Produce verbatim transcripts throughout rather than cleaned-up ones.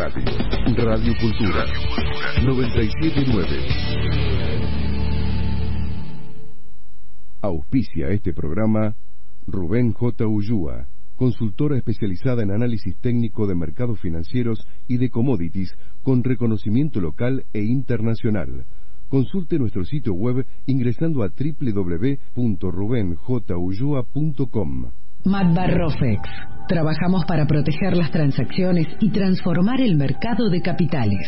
Radio. Radio Cultura. noventa y siete punto nueve. Auspicia este programa Rubén J. Ullúa, consultora especializada en análisis técnico de mercados financieros y de commodities con reconocimiento local e internacional. Consulte nuestro sitio web ingresando a doble u doble u doble u punto ruben j ullúa punto com. Matbarrofex. Trabajamos para proteger las transacciones y transformar el mercado de capitales.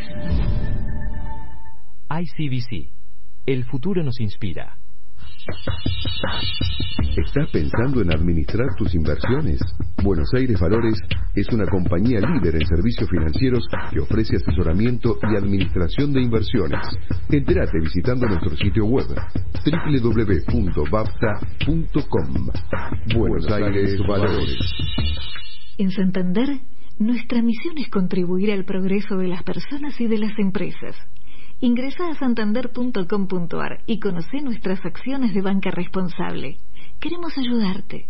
I C B C. El futuro nos inspira. ¿Estás pensando en administrar tus inversiones? Buenos Aires Valores es una compañía líder en servicios financieros que ofrece asesoramiento y administración de inversiones. Entérate visitando nuestro sitio web doble u doble u doble u punto bapta punto com. Buenos Aires Valores. En Santander, nuestra misión es contribuir al progreso de las personas y de las empresas. Ingresa a santander punto com punto a r y conoce nuestras acciones de banca responsable. Queremos ayudarte.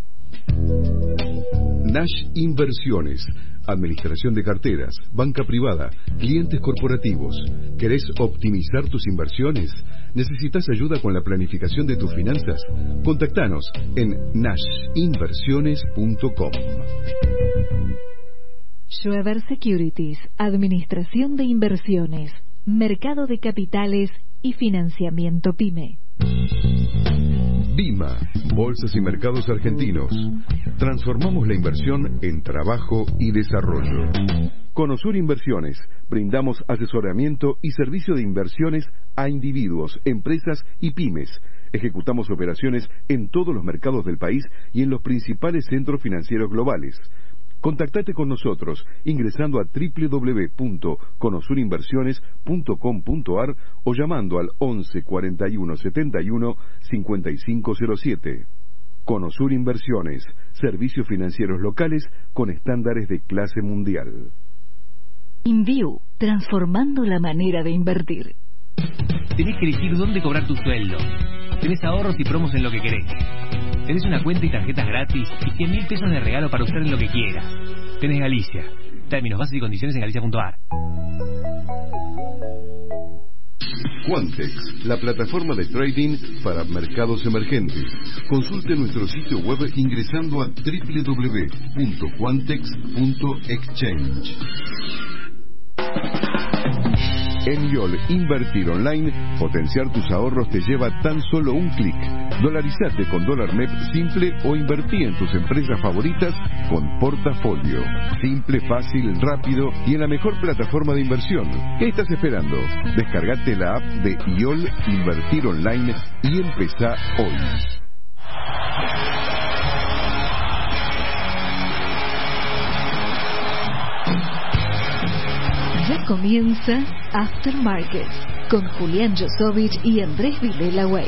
Nash Inversiones, administración de carteras, banca privada, clientes corporativos. ¿Querés optimizar tus inversiones? ¿Necesitas ayuda con la planificación de tus finanzas? Contactanos en nash inversiones punto com. Schweber Securities, administración de inversiones, mercado de capitales y financiamiento PYME. Bima, Bolsas y Mercados Argentinos. Transformamos la inversión en trabajo y desarrollo. Conosur Inversiones. Brindamos asesoramiento y servicio de inversiones a individuos, empresas y pymes. Ejecutamos operaciones en todos los mercados del país y en los principales centros financieros globales. Contactate con nosotros ingresando a doble u doble u doble u punto conosur inversiones punto com punto a r o llamando al once cuarenta y uno setenta y uno cincuenta y cinco cero siete. Conosur Inversiones, servicios financieros locales con estándares de clase mundial. InView, transformando la manera de invertir. Tenés que elegir dónde cobrar tu sueldo. Tenés ahorros y promos en lo que querés. Tenés una cuenta y tarjetas gratis y cien mil pesos de regalo para usar en lo que quieras. Tenés Galicia. Términos, bases y condiciones en galicia punto a r. Quantex, la plataforma de trading para mercados emergentes. Consulte nuestro sitio web ingresando a doble u doble u doble u punto quantex punto exchange. En Y O L Invertir Online, potenciar tus ahorros te lleva tan solo un clic. Dolarizate con dólar M E P simple o invertí en tus empresas favoritas con Portafolio. Simple, fácil, rápido y en la mejor plataforma de inversión. ¿Qué estás esperando? Descargate la app de Y O L Invertir Online y empezá hoy. Ya comienza Aftermarket con Julián Josovich y Andrés Vilela Weiss.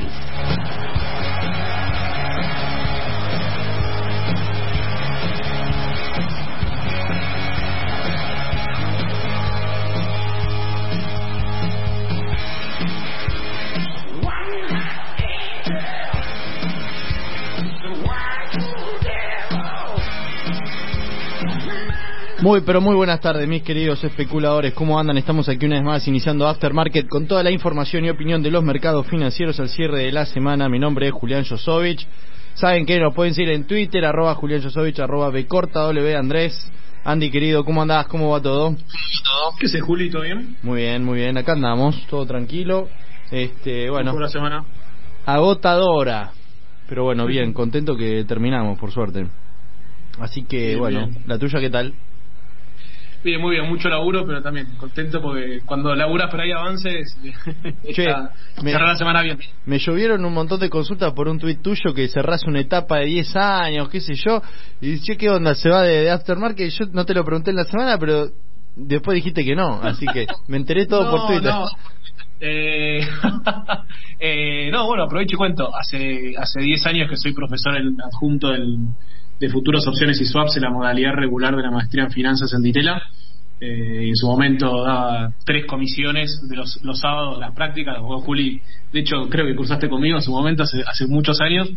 Muy pero muy buenas tardes, mis queridos especuladores. ¿Cómo andan? Estamos aquí una vez más iniciando Aftermarket con toda la información y opinión de los mercados financieros al cierre de la semana. Mi nombre es Julián Josovich. Saben que nos pueden seguir en Twitter, arroba Julián Josovich, arroba Bcorta W. Andrés. Andy, querido, ¿cómo andás? ¿Cómo va todo? ¿Qué haces, Julito? ¿Bien? Muy bien, muy bien. Acá andamos, todo tranquilo. Este, bueno. ¿Cómo fue la semana? Agotadora. Pero bueno, bien, contento que terminamos, por suerte. Así que, bien, bueno, bien. ¿La tuya qué tal? Bien, muy bien, mucho laburo, pero también contento porque cuando laburas pero hay avances, che, me, cerrar la semana bien. Me llovieron un montón de consultas por un tuit tuyo que cerrás una etapa de diez años, qué sé yo, y che, ¿qué onda? ¿Se va de, de Aftermarket? Yo no te lo pregunté en la semana, pero después dijiste que no, así que me enteré todo no, por Twitter. No. Eh, eh, no, bueno, aprovecho y cuento. Hace hace diez años que soy profesor el, adjunto del, de futuras opciones y swaps en la modalidad regular de la maestría en finanzas en Ditela. Eh, en su momento daba tres comisiones de los, los sábados, las prácticas. Vos, Juli, de hecho creo que cursaste conmigo en su momento hace, hace muchos años.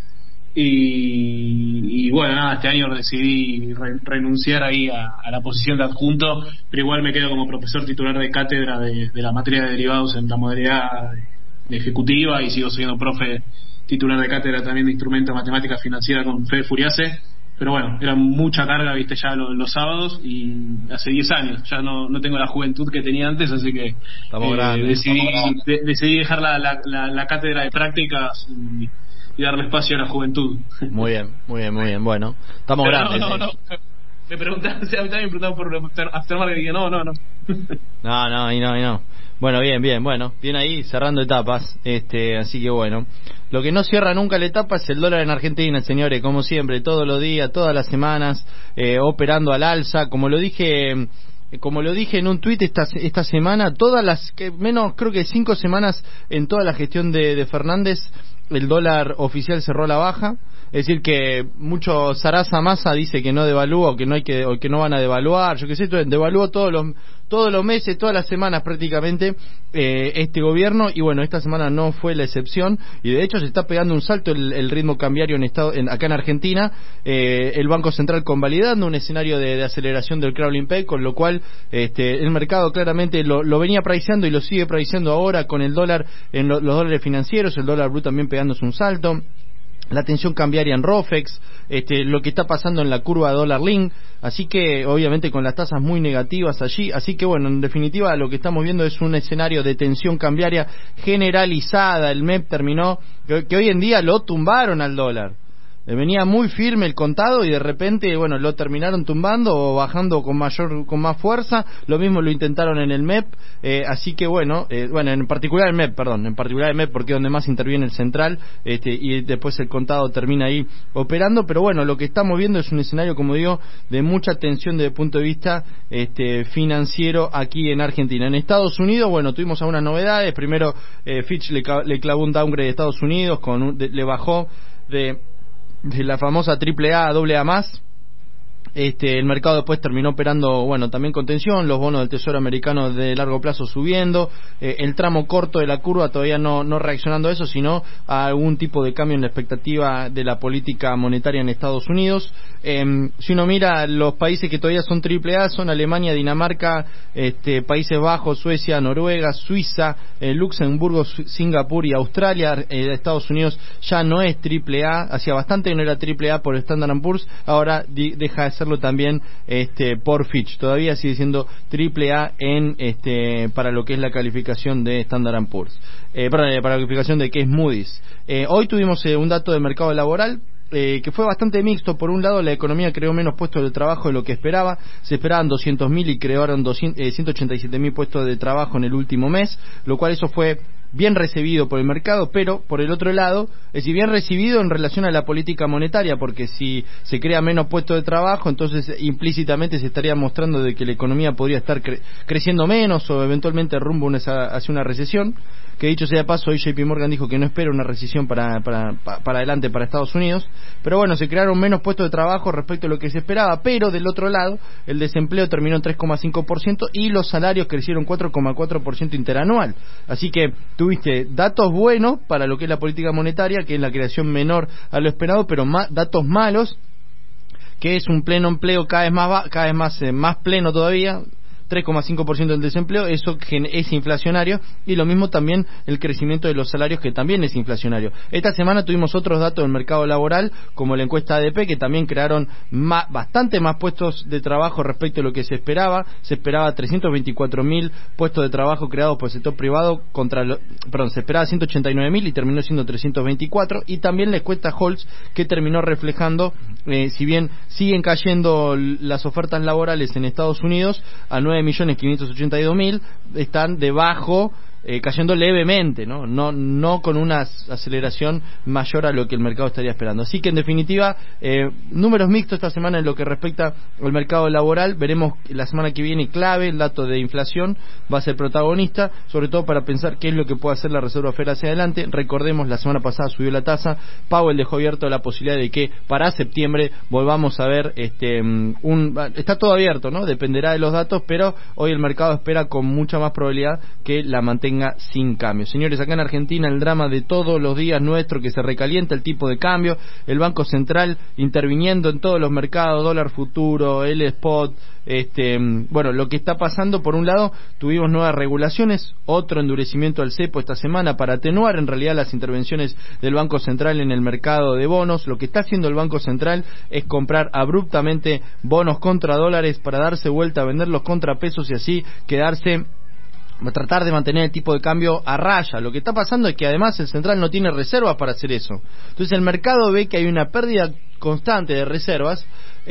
Y, y bueno, nada, este año decidí re, renunciar ahí a, a la posición de adjunto, pero igual me quedo como profesor titular de cátedra de, de la materia de derivados en la modalidad de, de ejecutiva, y sigo siendo profe titular de cátedra también de instrumento de matemática financiera con Fede Furiase. Pero bueno, era mucha carga, viste, ya los, los sábados, y hace diez años ya no, no tengo la juventud que tenía antes, así que Estamos eh, grandes. decidí, de, decidí dejar la, la, la, la cátedra de prácticas y, y darle espacio a la juventud. Muy bien, muy bien, muy bien. Bueno, estamos Pero grandes. No, no, ¿eh? no. Me preguntaban, o sea, a mí también me preguntaban por Aftermarket y dije, no, no, no. No, no, y no, y no. Bueno, bien, bien, bueno, bien ahí, cerrando etapas, este, así que bueno. Lo que no cierra nunca la etapa es el dólar en Argentina, señores, como siempre, todos los días, todas las semanas, eh, operando al alza, como lo dije... Como lo dije en un tuit esta, esta semana, todas las, que menos creo que cinco semanas en toda la gestión de, de Fernández, el dólar oficial cerró a la baja. Es decir, que mucho Sarasa Massa dice que no devalúa o que no hay que o que no van a devaluar, yo qué sé, devaluó todos los todos los meses, todas las semanas prácticamente eh, este gobierno, y bueno, esta semana no fue la excepción, y de hecho se está pegando un salto el, el ritmo cambiario en estado en, acá en Argentina, eh, el Banco Central convalidando un escenario de, de aceleración del crawling peg, con lo cual este, el mercado claramente lo, lo venía priceando y lo sigue priceando ahora con el dólar en lo, los dólares financieros, el dólar blue también pegándose un salto. La tensión cambiaria en ROFEX, este, lo que está pasando en la curva dólar link, así que obviamente con las tasas muy negativas allí, así que bueno, en definitiva lo que estamos viendo es un escenario de tensión cambiaria generalizada. El M E P terminó, que, que hoy en día lo tumbaron al dólar. Venía muy firme el contado y de repente, bueno, lo terminaron tumbando o bajando con mayor, con más fuerza. Lo mismo lo intentaron en el M E P, eh, así que bueno, eh, bueno, en particular el M E P, perdón, en particular el M E P porque es donde más interviene el central, este, y después el contado termina ahí operando. Pero bueno, lo que estamos viendo es un escenario, como digo, de mucha tensión desde el punto de vista este, financiero aquí en Argentina. En Estados Unidos, bueno, tuvimos algunas novedades. Primero, eh, Fitch le, le clavó un downgrade de Estados Unidos, con un, de, le bajó de de la famosa triple A a doble A más. Este, el mercado después terminó operando, bueno, también con tensión, los bonos del Tesoro americano de largo plazo subiendo, eh, el tramo corto de la curva todavía no, no reaccionando a eso, sino a algún tipo de cambio en la expectativa de la política monetaria en Estados Unidos. Eh, si uno mira los países que todavía son triple A, son Alemania, Dinamarca, este, Países Bajos, Suecia, Noruega, Suiza, eh, Luxemburgo, Singapur y Australia. eh, Estados Unidos ya no es triple A, hacía bastante que no era triple A por Standard and Poor's, ahora di, deja de hacerlo también este, por Fitch. Todavía sigue siendo triple A en este, para lo que es la calificación de Standard and Poor's, eh, perdón, para la calificación de que es Moody's. Eh, hoy tuvimos eh, un dato de mercado laboral Eh, que fue bastante mixto. Por un lado, la economía creó menos puestos de trabajo de lo que esperaba. Se esperaban doscientos mil y crearon doscientos, eh, ciento ochenta y siete mil puestos de trabajo en el último mes, lo cual eso fue bien recibido por el mercado, pero por el otro lado, es decir, bien recibido en relación a la política monetaria, porque si se crea menos puestos de trabajo, entonces implícitamente se estaría mostrando de que la economía podría estar cre- creciendo menos o eventualmente rumbo una, hacia una recesión. Que dicho sea de paso, hoy J P Morgan dijo que no espera una recesión para, para, para adelante para Estados Unidos. Pero bueno, se crearon menos puestos de trabajo respecto a lo que se esperaba, pero del otro lado, el desempleo terminó en tres coma cinco por ciento y los salarios crecieron cuatro coma cuatro por ciento interanual. Así que tuviste datos buenos para lo que es la política monetaria, que es la creación menor a lo esperado, pero más, datos malos, que es un pleno empleo cada vez más, cada vez más, eh, más pleno todavía, tres coma cinco por ciento del desempleo, eso es inflacionario, y lo mismo también el crecimiento de los salarios, que también es inflacionario. Esta semana tuvimos otros datos del mercado laboral, como la encuesta A D P, que también crearon más, bastante más puestos de trabajo respecto a lo que se esperaba. Se esperaba trescientos veinticuatro mil puestos de trabajo creados por el sector privado, contra lo, perdón, se esperaba ciento ochenta y nueve mil y terminó siendo trescientos veinticuatro, y también la encuesta Holtz, que terminó reflejando, eh, si bien siguen cayendo las ofertas laborales en Estados Unidos a nueve millones quinientos ochenta y dos mil, están debajo, eh, cayendo levemente, ¿no? No no con una aceleración mayor a lo que el mercado estaría esperando. Así que en definitiva, eh, números mixtos esta semana en lo que respecta al mercado laboral. Veremos la semana que viene clave, el dato de inflación va a ser protagonista, sobre todo para pensar qué es lo que puede hacer la Reserva Federal hacia adelante. Recordemos, la semana pasada subió la tasa, Powell dejó abierto la posibilidad de que para septiembre volvamos a ver este un está todo abierto, ¿no? Dependerá de los datos, pero hoy el mercado espera con mucha más probabilidad que la mantenga mantenga sin cambio. Señores, acá en Argentina el drama de todos los días nuestro, que se recalienta el tipo de cambio, el Banco Central interviniendo en todos los mercados, dólar futuro, el spot, este, bueno, lo que está pasando. Por un lado, tuvimos nuevas regulaciones, otro endurecimiento al cepo esta semana para atenuar en realidad las intervenciones del Banco Central en el mercado de bonos. Lo que está haciendo el Banco Central es comprar abruptamente bonos contra dólares para darse vuelta a venderlos contra pesos y así quedarse, tratar de mantener el tipo de cambio a raya. Lo que está pasando es que además el central no tiene reservas para hacer eso. Entonces el mercado ve que hay una pérdida constante de reservas,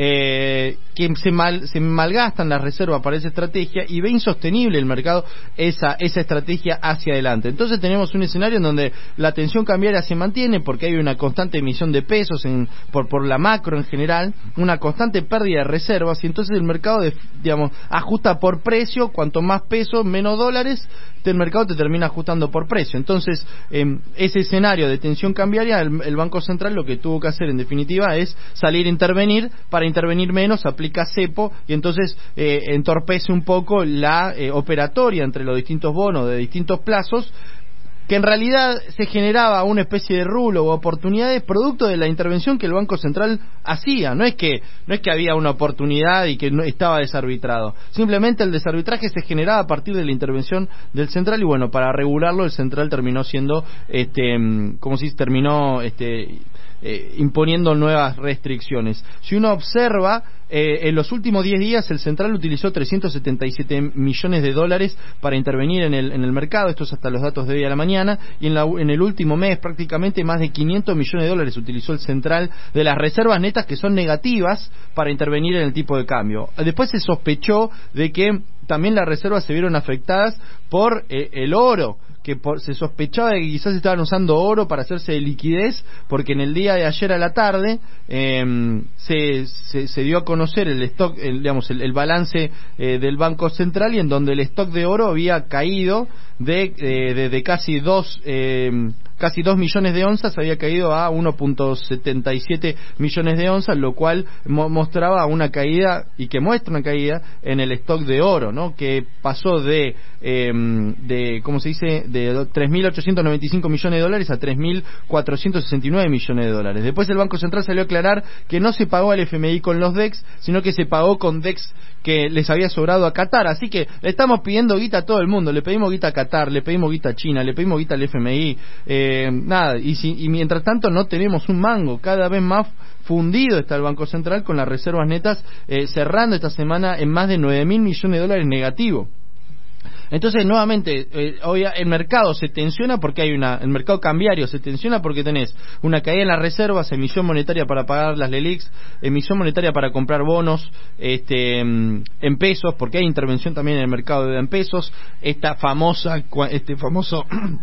eh, que se, mal, se malgastan las reservas para esa estrategia y ve insostenible el mercado esa, esa estrategia hacia adelante. Entonces tenemos un escenario en donde la tensión cambiaria se mantiene porque hay una constante emisión de pesos en, por, por la macro en general, una constante pérdida de reservas, y entonces el mercado de, digamos, ajusta por precio. Cuanto más pesos, menos dólares, el mercado te termina ajustando por precio. Entonces eh, ese escenario de tensión cambiaria, el, el Banco Central lo que tuvo que hacer en definitiva es salir a intervenir. Para intervenir menos aplica cepo y entonces eh, entorpece un poco la eh, operatoria entre los distintos bonos de distintos plazos, que en realidad se generaba una especie de rulo o oportunidades producto de la intervención que el Banco Central hacía. No es que no es que había una oportunidad y que no estaba desarbitrado, simplemente el desarbitraje se generaba a partir de la intervención del central, y bueno, para regularlo el central terminó siendo este como si terminó este Eh, imponiendo nuevas restricciones. Si uno observa, eh, en los últimos diez días el central utilizó trescientos setenta y siete millones de dólares para intervenir en el, en el mercado. Esto es hasta los datos de hoy a la mañana. Y en, la, en el último mes prácticamente más de quinientos millones de dólares utilizó el central de las reservas netas, que son negativas, para intervenir en el tipo de cambio. Después se sospechó de que también las reservas se vieron afectadas por eh, el oro, que por, se sospechaba de que quizás estaban usando oro para hacerse de liquidez, porque en el día de ayer a la tarde eh, se, se, se dio a conocer el stock, el, digamos, el, el balance eh, del Banco Central, y en donde el stock de oro había caído de, eh, de, de casi dos eh, casi dos millones de onzas, había caído a uno punto setenta y siete millones de onzas, lo cual mo mostraba una caída, y que muestra una caída en el stock de oro, ¿no? Que pasó de eh, de ¿cómo se dice? de tres mil ochocientos noventa y cinco millones de dólares a tres mil cuatrocientos sesenta y nueve millones de dólares. Después el Banco Central salió a aclarar que no se pagó al F M I con los D E X, sino que se pagó con D E X que les había sobrado a Qatar. Así que le estamos pidiendo guita a todo el mundo, le pedimos guita a Qatar, le pedimos guita a China, le pedimos guita al F M I, eh, nada, y, si, y mientras tanto no tenemos un mango. Cada vez más fundido está el Banco Central, con las reservas netas eh, cerrando esta semana en más de nueve mil millones de dólares negativo. Entonces, nuevamente, eh, hoy el mercado se tensiona porque hay una, el mercado cambiario se tensiona porque tenés una caída en las reservas, emisión monetaria para pagar las LELIQs, emisión monetaria para comprar bonos este, en pesos, porque hay intervención también en el mercado en pesos, esta famosa, este famoso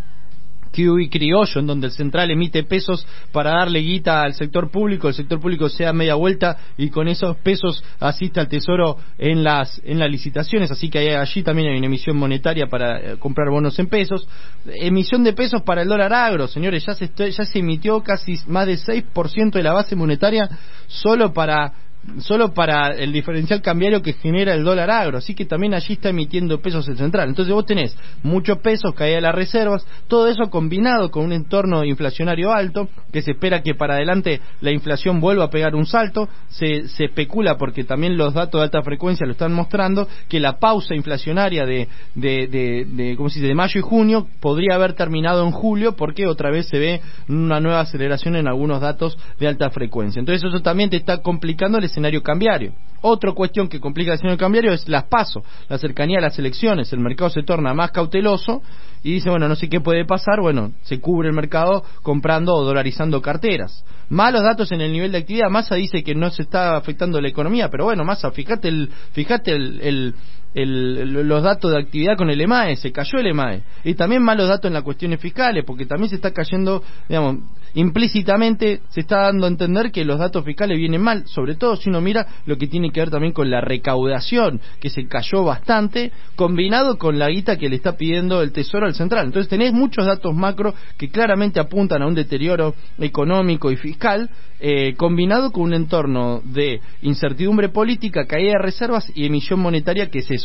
Q E criollo, en donde el central emite pesos para darle guita al sector público, el sector público se da media vuelta y con esos pesos asiste al tesoro en las en las licitaciones. Así que hay, allí también hay una emisión monetaria para eh, comprar bonos en pesos, emisión de pesos para el dólar agro. Señores, ya se ya se emitió casi más de seis por ciento de la base monetaria solo para solo para el diferencial cambiario que genera el dólar agro, así que también allí está emitiendo pesos el central. Entonces vos tenés muchos pesos, caída de las reservas, todo eso combinado con un entorno inflacionario alto, que se espera que para adelante la inflación vuelva a pegar un salto. Se, se especula, porque también los datos de alta frecuencia lo están mostrando, que la pausa inflacionaria de, de, de, de, ¿cómo se dice?, de mayo y junio podría haber terminado en julio, porque otra vez se ve una nueva aceleración en algunos datos de alta frecuencia. Entonces eso también te está complicando el escenario cambiario. Otra cuestión que complica el escenario cambiario es las PASO, la cercanía a las elecciones. El mercado se torna más cauteloso y dice, bueno, no sé qué puede pasar. Bueno, se cubre el mercado comprando o dolarizando carteras. Malos datos en el nivel de actividad. Massa dice que no se está afectando la economía, pero bueno, Massa, fíjate el, fíjate el, el El, los datos de actividad con el EMAE, se cayó el EMAE. Y también malos datos en las cuestiones fiscales, porque también se está cayendo, digamos, implícitamente se está dando a entender que los datos fiscales vienen mal, sobre todo si uno mira lo que tiene que ver también con la recaudación, que se cayó bastante, combinado con la guita que le está pidiendo el Tesoro al Central. Entonces tenés muchos datos macro que claramente apuntan a un deterioro económico y fiscal, eh, combinado con un entorno de incertidumbre política, caída de reservas y emisión monetaria que se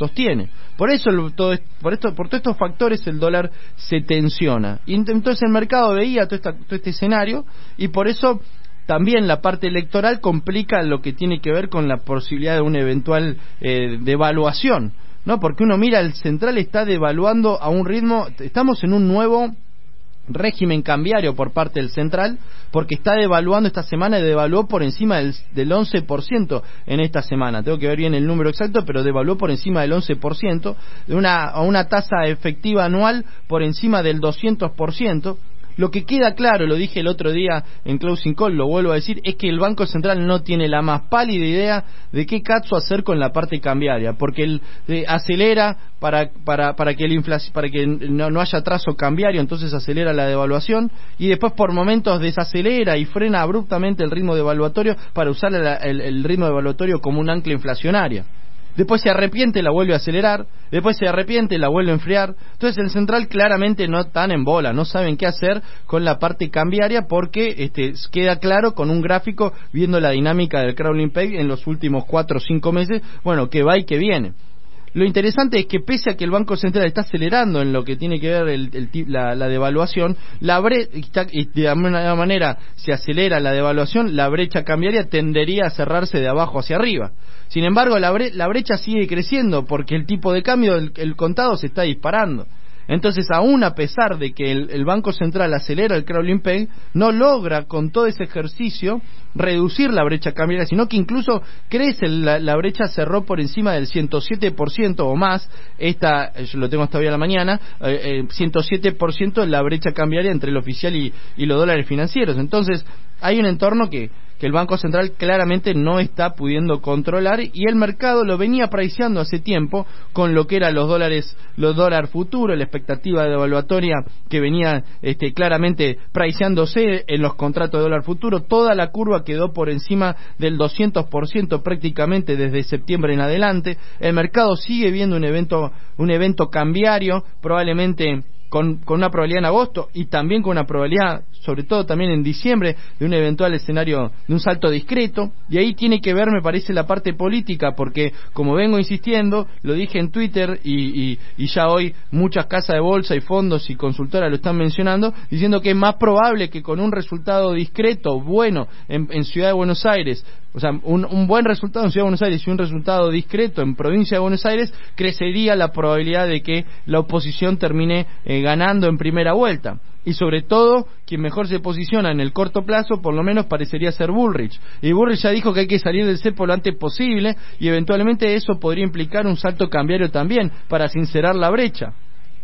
sostiene. Por eso, el, todo, por, esto, por todos estos factores, el dólar se tensiona. Y entonces el mercado veía todo, esta, todo este escenario, y por eso también la parte electoral complica lo que tiene que ver con la posibilidad de una eventual eh, devaluación, ¿no? Porque uno mira, el central está devaluando a un ritmo, estamos en un nuevo régimen cambiario por parte del central, porque está devaluando esta semana y devaluó por encima del, del once por ciento en esta semana. Tengo que ver bien el número exacto, pero devaluó por encima del once por ciento, de una, a una tasa efectiva anual por encima del doscientos por ciento. Lo que queda claro, lo dije el otro día en Closing Call, lo vuelvo a decir, es que el Banco Central no tiene la más pálida idea de qué cazzo hacer con la parte cambiaria, porque él eh, acelera para para para que el inflación, para que no, no haya atraso cambiario, entonces acelera la devaluación, y después por momentos desacelera y frena abruptamente el ritmo devaluatorio para usar el, el, el ritmo devaluatorio como un ancla inflacionaria. Después se arrepiente, la vuelve a acelerar, después se arrepiente, la vuelve a enfriar. Entonces el central claramente no están en bola, no saben qué hacer con la parte cambiaria, porque este, queda claro con un gráfico viendo la dinámica del crawling peg en los últimos cuatro o cinco meses, bueno, que va y que viene. Lo interesante es que pese a que el Banco Central está acelerando en lo que tiene que ver el, el, la, la devaluación, la brecha, y de alguna manera se acelera la devaluación, la brecha cambiaria tendería a cerrarse de abajo hacia arriba. Sin embargo, la, bre la brecha sigue creciendo porque el tipo de cambio, el, el contado se está disparando. Entonces, aún a pesar de que el, el Banco Central acelera el crawling peg, no logra con todo ese ejercicio reducir la brecha cambiaria, sino que incluso crece, la, la brecha cerró por encima del ciento siete por ciento o más, esta, yo lo tengo hasta hoy a la mañana, eh, eh, ciento siete por ciento la brecha cambiaria entre el oficial y, y los dólares financieros. Entonces, hay un entorno que que el Banco Central claramente no está pudiendo controlar, y el mercado lo venía priceando hace tiempo con lo que eran los dólares, los dólares futuros, la expectativa devaluatoria que venía este, claramente priceándose en los contratos de dólar futuro. Toda la curva quedó por encima del doscientos por ciento prácticamente desde septiembre en adelante. El mercado sigue viendo un evento, un evento cambiario, probablemente Con, con una probabilidad en agosto, y también con una probabilidad, sobre todo también en diciembre, de un eventual escenario de un salto discreto. Y ahí tiene que ver, me parece, la parte política, porque como vengo insistiendo, lo dije en Twitter y, y, y ya hoy muchas casas de bolsa y fondos y consultoras lo están mencionando, diciendo que es más probable que con un resultado discreto, bueno, en, en Ciudad de Buenos Aires, o sea, un, un buen resultado en Ciudad de Buenos Aires y un resultado discreto en Provincia de Buenos Aires, crecería la probabilidad de que la oposición termine eh, ganando en primera vuelta. Y sobre todo, quien mejor se posiciona en el corto plazo, por lo menos parecería ser Bullrich. Y Bullrich ya dijo que hay que salir del cepo lo antes posible, y eventualmente eso podría implicar un salto cambiario también, para sincerar la brecha.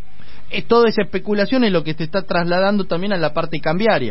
Eh, toda esa especulación es lo que te está trasladando también a la parte cambiaria.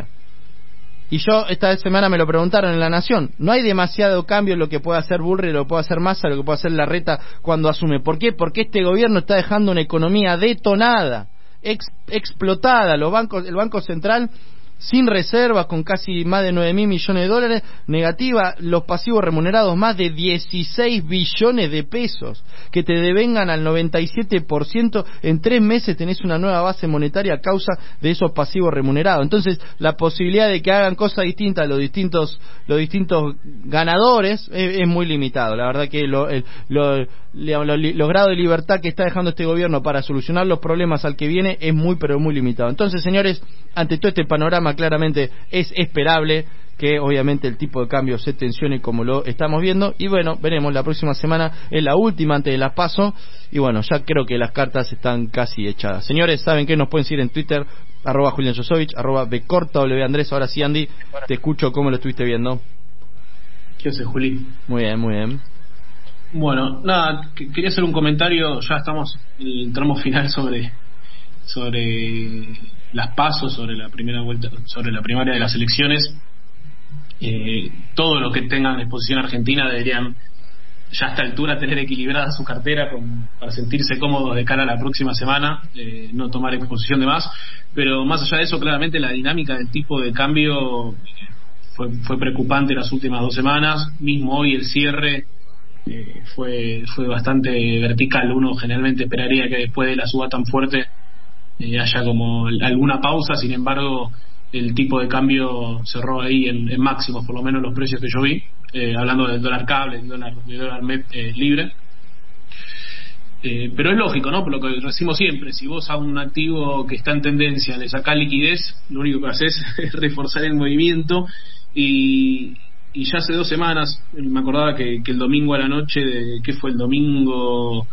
Y yo esta semana me lo preguntaron en La Nación, no hay demasiado cambio en lo que puede hacer Bullrich, lo que puede hacer Massa, lo que puede hacer Larreta cuando asume. ¿Por qué? Porque este gobierno está dejando una economía detonada, ex, explotada, los bancos, el Banco Central sin reservas, con casi más de nueve mil millones de dólares, negativa, los pasivos remunerados más de dieciséis billones de pesos, que te devengan al noventa y siete por ciento, en tres meses tenés una nueva base monetaria a causa de esos pasivos remunerados. Entonces, la posibilidad de que hagan cosas distintas los distintos los distintos ganadores es, es muy limitado. La verdad que lo, el, lo, lo, lo, los grados de libertad que está dejando este gobierno para solucionar los problemas al que viene es muy, pero muy limitado. Entonces, señores, ante todo este panorama, claramente es esperable que obviamente el tipo de cambio se tensione como lo estamos viendo, y bueno, veremos, la próxima semana es la última antes de las PASO, y bueno, ya creo que las cartas están casi echadas. Señores, saben que nos pueden seguir en Twitter, arroba Julián Josovich, arroba Bcorta W Andrés. Ahora sí, Andy, te escucho, ¿cómo lo estuviste viendo? ¿Qué haces, Juli? Muy bien, muy bien. Bueno, nada, que, quería hacer un comentario, ya estamos en el tramo final sobre sobre las PASO, sobre la primera vuelta, sobre la primaria de las elecciones. Eh, todo lo que tengan exposición argentina deberían ya a esta altura tener equilibrada su cartera con, para sentirse cómodos de cara a la próxima semana, eh, no tomar exposición de más. Pero más allá de eso, claramente la dinámica del tipo de cambio fue, fue preocupante las últimas dos semanas. Mismo hoy el cierre eh, fue, fue bastante vertical. Uno generalmente esperaría que después de la suba tan fuerte eh, haya como alguna pausa. Sin embargo, el tipo de cambio cerró ahí en, en máximos, por lo menos los precios que yo vi, eh, hablando del dólar cable, del dólar, del dólar M E P eh, libre. Eh, pero es lógico, ¿no? Por lo que decimos siempre, si vos a un activo que está en tendencia le sacás liquidez, lo único que haces es reforzar el movimiento. Y, y ya hace dos semanas me acordaba que, que el domingo a la noche, de, ¿qué fue el domingo?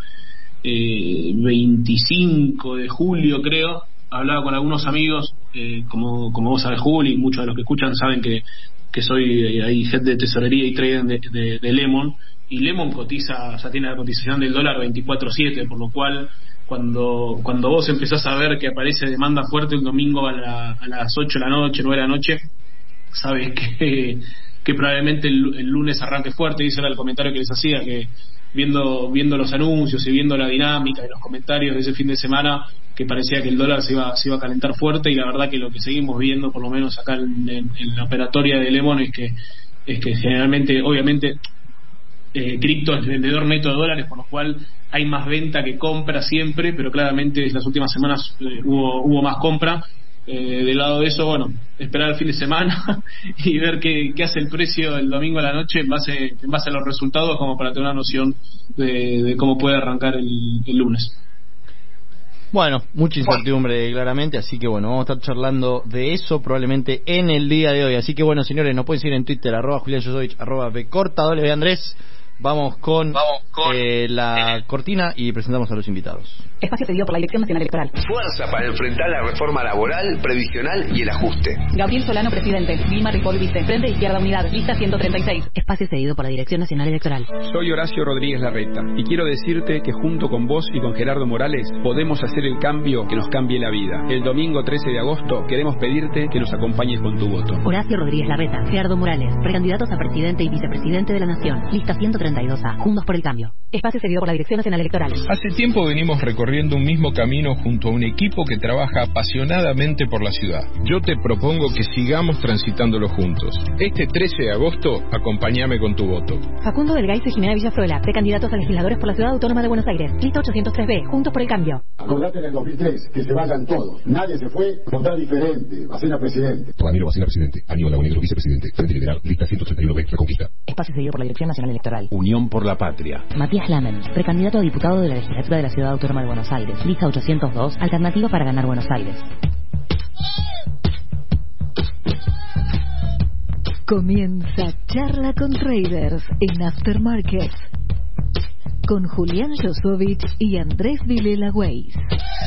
Eh, veinticinco de julio, creo, hablaba con algunos amigos, eh, como, como vos sabés, Juli, y muchos de los que escuchan saben que, que soy eh, ahí head de tesorería y trading de, de, de Lemon, y Lemon cotiza, ya tiene la cotización del dólar veinticuatro siete, por lo cual cuando cuando vos empezás a ver que aparece demanda fuerte el domingo a, la, a las ocho de la noche, nueve de la noche, sabes que, que probablemente el, el lunes arranque fuerte. Y ese era el comentario que les hacía, que viendo viendo los anuncios y viendo la dinámica y los comentarios de ese fin de semana, que parecía que el dólar se iba se iba a calentar fuerte. Y la verdad que lo que seguimos viendo, por lo menos acá en, en, en la operatoria de Lemon, es que es que generalmente, obviamente, eh, cripto es vendedor neto de dólares, por lo cual hay más venta que compra siempre, pero claramente en las últimas semanas eh, hubo hubo más compra. Eh, del lado de eso, bueno, esperar el fin de semana y ver qué, qué hace el precio el domingo a la noche en base en base a los resultados, como para tener una noción de, de cómo puede arrancar el, el lunes. Bueno, mucha incertidumbre bueno. claramente, así que bueno, vamos a estar charlando de eso probablemente en el día de hoy. Así que bueno, señores, nos pueden seguir en Twitter, arroba Julián Josovich, arroba Bcorta, W Andrés. Vamos con, Vamos con eh, la eh. cortina y presentamos a los invitados. Espacio cedido por la Dirección Nacional Electoral. Fuerza para enfrentar la reforma laboral, previsional y el ajuste. Gabriel Solano, presidente. Vilma Ripoll, vice. Frente de Izquierda Unidad. Lista ciento treinta y seis. Espacio cedido por la Dirección Nacional Electoral. Soy Horacio Rodríguez Larreta y quiero decirte que junto con vos y con Gerardo Morales podemos hacer el cambio que nos cambie la vida. El domingo trece de agosto queremos pedirte que nos acompañes con tu voto. Horacio Rodríguez Larreta, Gerardo Morales, precandidatos a presidente y vicepresidente de la Nación. Lista ciento treinta y dos A. Juntos por el cambio. Espacio cedido por la Dirección Nacional Electoral. Hace tiempo venimos recorriendo un mismo camino junto a un equipo que trabaja apasionadamente por la ciudad. Yo te propongo que sigamos transitándolo juntos. Este trece de agosto, acompáñame con tu voto. Facundo Delgaiz y Jimena Villafrola, precandidatos a legisladores por la Ciudad Autónoma de Buenos Aires. Lista ochocientos tres B. Juntos por el cambio. Acordate en el dos mil tres que se vayan todos. Nadie se fue. Votar diferente. Bacena presidente. Ramiro Bacena presidente. Aníbal Lagunegro vicepresidente. Frente Liberal. Lista ciento treinta y uno B. Reconquista. Espacio cedido por la Dirección Nacional Electoral. Unión por la Patria. Matías Lamen, precandidato a diputado de la legislatura de la Ciudad Autónoma de Buenos Aires. Lista ochocientos dos, alternativa para ganar Buenos Aires. Comienza Charla con Traders en Aftermarket con Julián Josovich y Andrés Vilela Weiss.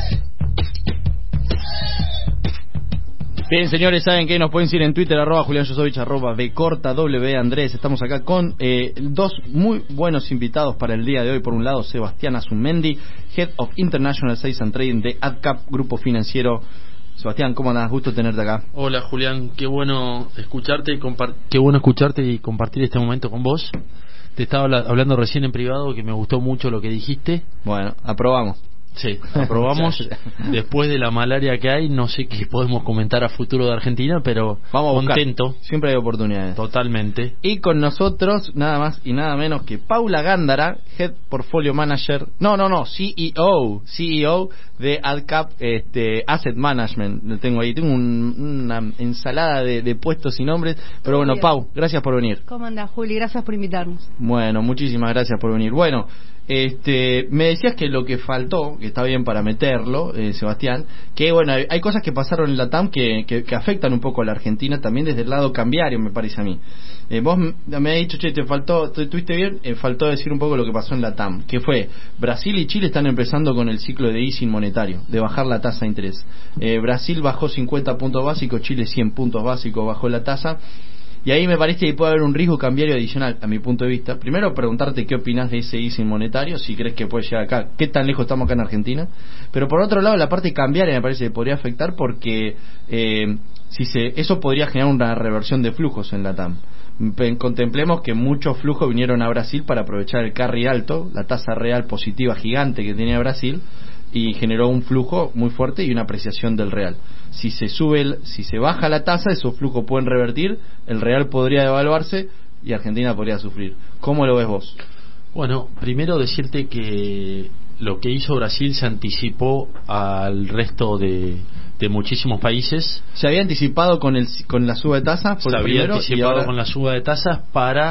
Bien, señores, saben que nos pueden seguir en Twitter, arroba Julián Josovich, arroba Bcorta, W Andrés. Estamos acá con eh, dos muy buenos invitados para el día de hoy. Por un lado, Sebastián Azumendi, Head of International Sales and Trading de AdCap, Grupo Financiero. Sebastián, ¿cómo andás? Gusto tenerte acá. Hola, Julián, qué bueno escucharte y compar- qué bueno escucharte y compartir este momento con vos. Te estaba hablando recién en privado que me gustó mucho lo que dijiste. Bueno, aprobamos. Sí, aprobamos. Después de la malaria que hay, no sé qué podemos comentar a futuro de Argentina, pero vamos a contento. Buscar. Siempre hay oportunidades. Totalmente. Y con nosotros, nada más y nada menos que Paula Gándara, Head Portfolio Manager, no, no, no, C E O, C E O de AdCap este, Asset Management. Lo tengo ahí, tengo un, una ensalada de, de puestos y nombres, pero bueno, Pau, gracias por venir. ¿Cómo anda, Juli? Gracias por invitarnos. Bueno, muchísimas gracias por venir. Bueno, Este, me decías que lo que faltó, que está bien para meterlo, eh, Sebastián, que bueno, hay, hay cosas que pasaron en la T A M que, que, que afectan un poco a la Argentina, también desde el lado cambiario, me parece a mí. Eh, vos me has dicho, che, te faltó, estuviste bien, eh, faltó decir un poco lo que pasó en la T A M, que fue, Brasil y Chile están empezando con el ciclo de easing monetario, de bajar la tasa de interés. Eh, Brasil bajó cincuenta puntos básicos, Chile cien puntos básicos bajó la tasa. Y ahí me parece que puede haber un riesgo cambiario adicional, a mi punto de vista. Primero, preguntarte qué opinas de ese easing monetario, si crees que puede llegar acá, qué tan lejos estamos acá en Argentina. Pero por otro lado, la parte cambiaria me parece que podría afectar porque eh, si se eso podría generar una reversión de flujos en la T A M. Contemplemos que muchos flujos vinieron a Brasil para aprovechar el carry alto, la tasa real positiva gigante que tenía Brasil, y generó un flujo muy fuerte y una apreciación del real. Si se sube, el, si se baja la tasa, esos flujos pueden revertir, el real podría devaluarse y Argentina podría sufrir. ¿Cómo lo ves vos? Bueno, primero decirte que lo que hizo Brasil se anticipó al resto de, de muchísimos países. ¿Se había anticipado con el con la suba de tasas? Se había anticipado ahora... con la suba de tasas para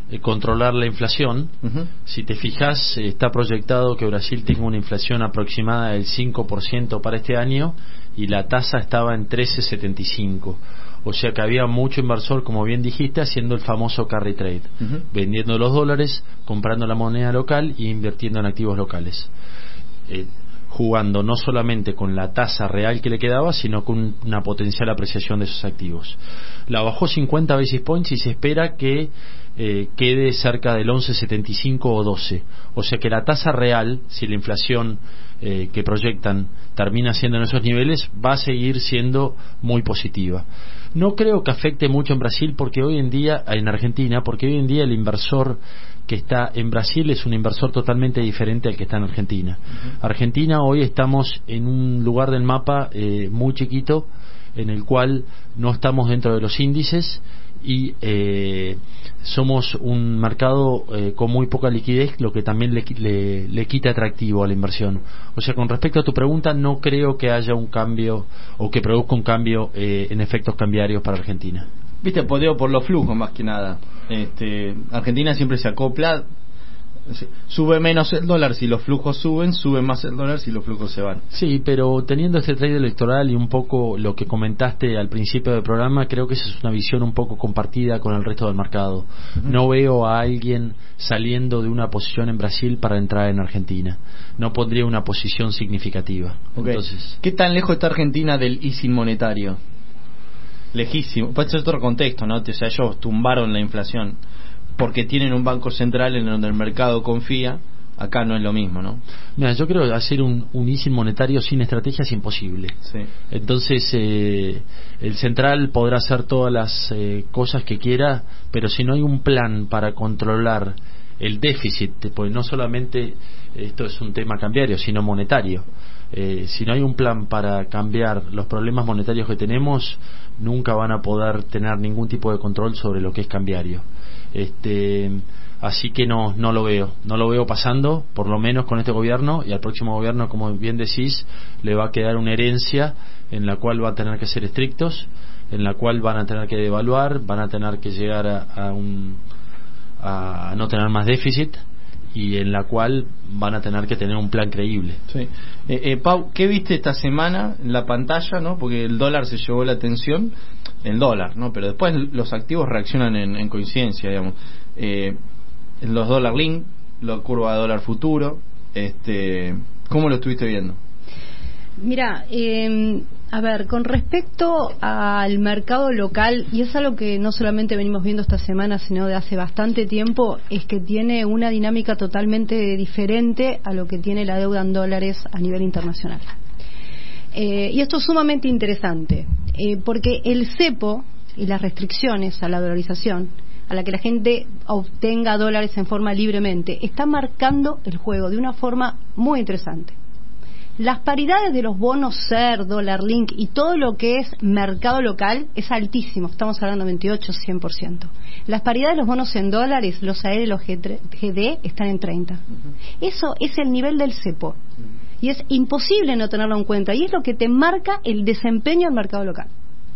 eh, controlar la inflación. Uh-huh. Si te fijas, eh, está proyectado que Brasil tenga una inflación aproximada del cinco por ciento para este año y la tasa estaba en trece setenta y cinco. O sea que había mucho inversor, como bien dijiste, haciendo el famoso carry trade, uh-huh. vendiendo los dólares, comprando la moneda local e invirtiendo en activos locales, eh, jugando no solamente con la tasa real que le quedaba, sino con una potencial apreciación de esos activos. La bajó cincuenta basis points y se espera que eh, quede cerca del once setenta y cinco o doce. O sea que la tasa real, si la inflación eh, que proyectan termina siendo en esos niveles, va a seguir siendo muy positiva. No creo que afecte mucho en Brasil, porque hoy en día, en Argentina, porque hoy en día el inversor que está en Brasil es un inversor totalmente diferente al que está en Argentina. Uh-huh. Argentina, hoy estamos en un lugar del mapa eh, muy chiquito, en el cual no estamos dentro de los índices y eh, somos un mercado eh, con muy poca liquidez, lo que también le, le, le quita atractivo a la inversión. O sea, con respecto a tu pregunta, no creo que haya un cambio o que produzca un cambio eh, en efectos cambiarios para Argentina. Viste, podeo por los flujos más que nada. Este, Argentina siempre se acopla, sube menos el dólar si los flujos suben, sube más el dólar si los flujos se van. Sí, pero teniendo este trade electoral y un poco lo que comentaste al principio del programa, creo que esa es una visión un poco compartida con el resto del mercado. Uh-huh. No veo a alguien saliendo de una posición en Brasil para entrar en Argentina. No pondría una posición significativa. Okay. Entonces, ¿qué tan lejos está Argentina del easing monetario? Lejísimo. Puede ser otro contexto, ¿no? O sea, ellos tumbaron la inflación porque tienen un banco central en donde el mercado confía. Acá no es lo mismo, ¿no? Mira, yo creo que hacer un, un easing monetario sin estrategia es imposible. Sí. Entonces, eh, el central podrá hacer todas las eh, cosas que quiera, pero si no hay un plan para controlar el déficit, porque no solamente esto es un tema cambiario, sino monetario. Eh, si no hay un plan para cambiar los problemas monetarios que tenemos, nunca van a poder tener ningún tipo de control sobre lo que es cambiario. Este, así que no, no lo veo, no lo veo pasando, por lo menos con este gobierno, y al próximo gobierno, como bien decís, le va a quedar una herencia en la cual va a tener que ser estrictos, en la cual van a tener que devaluar, van a tener que llegar a, a, un, a no tener más déficit, y en la cual van a tener que tener un plan creíble. Sí. Eh, eh, Pau, ¿qué viste esta semana en la pantalla, no? Porque el dólar se llevó la atención, el dólar, ¿no? Pero después los activos reaccionan en, en coincidencia, digamos. Eh, los dólar link, la curva de dólar futuro, este, ¿cómo lo estuviste viendo? Mira, eh, a ver, con respecto al mercado local, y es algo que no solamente venimos viendo esta semana, sino de hace bastante tiempo, es que tiene una dinámica totalmente diferente a lo que tiene la deuda en dólares a nivel internacional. Eh, y esto es sumamente interesante, eh, porque el cepo y las restricciones a la dolarización, a la que la gente obtenga dólares en forma libremente, está marcando el juego de una forma muy interesante. Las paridades de los bonos S E R, Dollar Link y todo lo que es mercado local es altísimo, estamos hablando de veintiocho, cien por ciento. Las paridades de los bonos en dólares, los A E R y los G D, están en treinta. Uh-huh. Eso es el nivel del cepo. Uh-huh. Y es imposible no tenerlo en cuenta. Y es lo que te marca el desempeño del mercado local.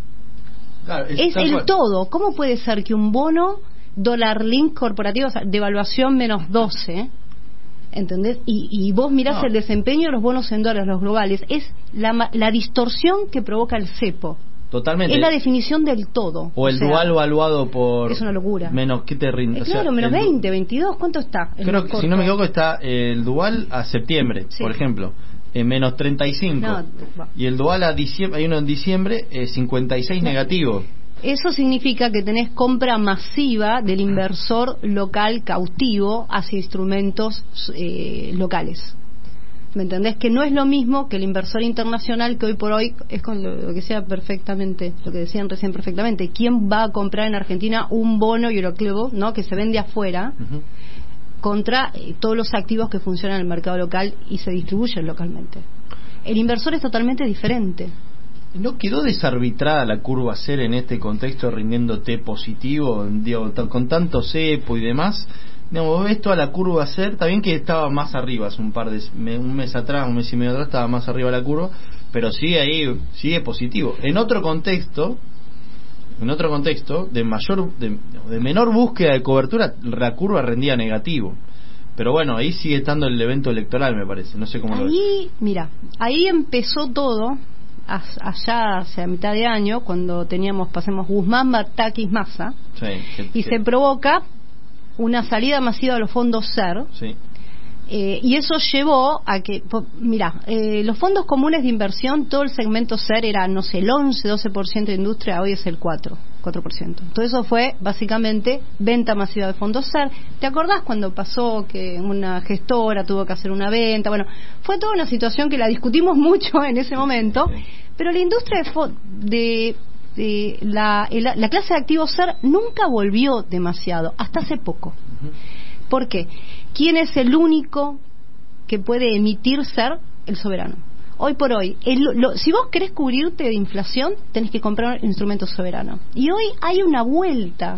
Claro, es es el cual. todo. ¿Cómo puede ser que un bono Dollar Link corporativo, o sea, de evaluación menos doce... ¿entendés? Y, y vos mirás no. el desempeño de los bonos en dólares, los globales, es la, la distorsión que provoca el cepo. Totalmente. Es la definición del todo. O el o sea, dual valuado por... Es una locura. Menos, ¿qué te rinde? Eh, claro, o sea, menos veinte, veintidós, ¿cuánto está? Creo que, si no me equivoco, está el dual a septiembre, sí. por ejemplo, en menos treinta y cinco. No, y el dual a diciembre, hay uno en diciembre, eh, cincuenta y seis no. negativo. Eso significa que tenés compra masiva del inversor local cautivo hacia instrumentos eh, locales. ¿Me entendés? Que no es lo mismo que el inversor internacional, que hoy por hoy es con lo, lo que decía perfectamente, lo que decían recién perfectamente. ¿Quién va a comprar en Argentina un bono Euroclevo, ¿no? que se vende afuera, uh-huh. contra eh, todos los activos que funcionan en el mercado local y se distribuyen localmente? El inversor es totalmente diferente. ¿No quedó desarbitrada la curva C E R en este contexto, rindiéndote positivo, digo, con tanto cepo y demás? Digamos, vos ves toda la curva C E R, está bien que estaba más arriba hace un par de un mes atrás, un mes y medio atrás estaba más arriba la curva, pero sigue ahí, sigue positivo. En otro contexto, en otro contexto, de mayor de, de menor búsqueda de cobertura, la curva rendía negativo. Pero bueno, ahí sigue estando el evento electoral, me parece. No sé cómo lo ves. Ahí, mira, ahí empezó todo, allá hacia mitad de año, cuando teníamos, pasemos Guzmán, Batakis, Massa, sí, que, y que... se provoca una salida masiva de los fondos S E R. Sí. Eh, y eso llevó a que, mira, eh, los fondos comunes de inversión, todo el segmento S E R era, no sé, el once, doce por ciento de industria, hoy es el cuatro por ciento. Todo eso fue básicamente venta masiva de fondos S E R. ¿Te acordás cuando pasó que una gestora tuvo que hacer una venta? Bueno, fue toda una situación que la discutimos mucho en ese momento, pero la industria de, de, de la, la, la clase de activos S E R nunca volvió demasiado, hasta hace poco. ¿Por qué? ¿Quién es el único que puede emitir S E R? El soberano. Hoy por hoy, el, lo, si vos querés cubrirte de inflación, tenés que comprar instrumentos soberanos. Y hoy hay una vuelta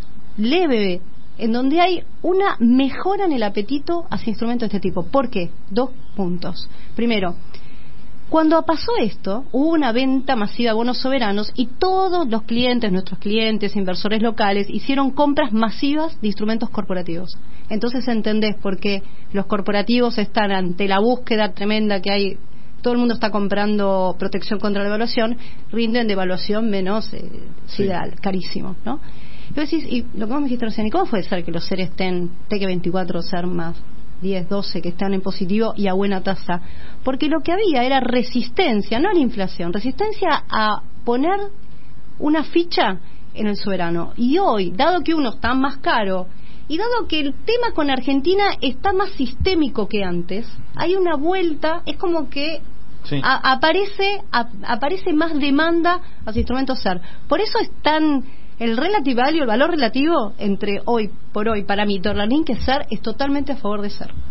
leve en donde hay una mejora en el apetito hacia instrumentos de este tipo. ¿Por qué? Dos puntos. Primero, cuando pasó esto, hubo una venta masiva de bonos soberanos y todos los clientes, nuestros clientes, inversores locales, hicieron compras masivas de instrumentos corporativos. Entonces entendés por qué los corporativos están ante la búsqueda tremenda que hay, todo el mundo está comprando protección contra la devaluación, rinden de evaluación menos eh, sideral, sí. Carísimo, ¿no? Y vos decís, y lo que vos me dijiste recién, ¿y cómo puede ser que los S E R estén, T Q veinticuatro, S E R más diez, doce, que están en positivo y a buena tasa? Porque lo que había era resistencia, no a la inflación, resistencia a poner una ficha en el soberano. Y hoy, dado que uno está más caro y dado que el tema con Argentina está más sistémico que antes, hay una vuelta, es como que sí. a, aparece a, aparece más demanda a los instrumentos S E R. Por eso es tan el relative value, el valor relativo entre hoy por hoy, para mí, Dólar Link que S E R es totalmente a favor de S E R.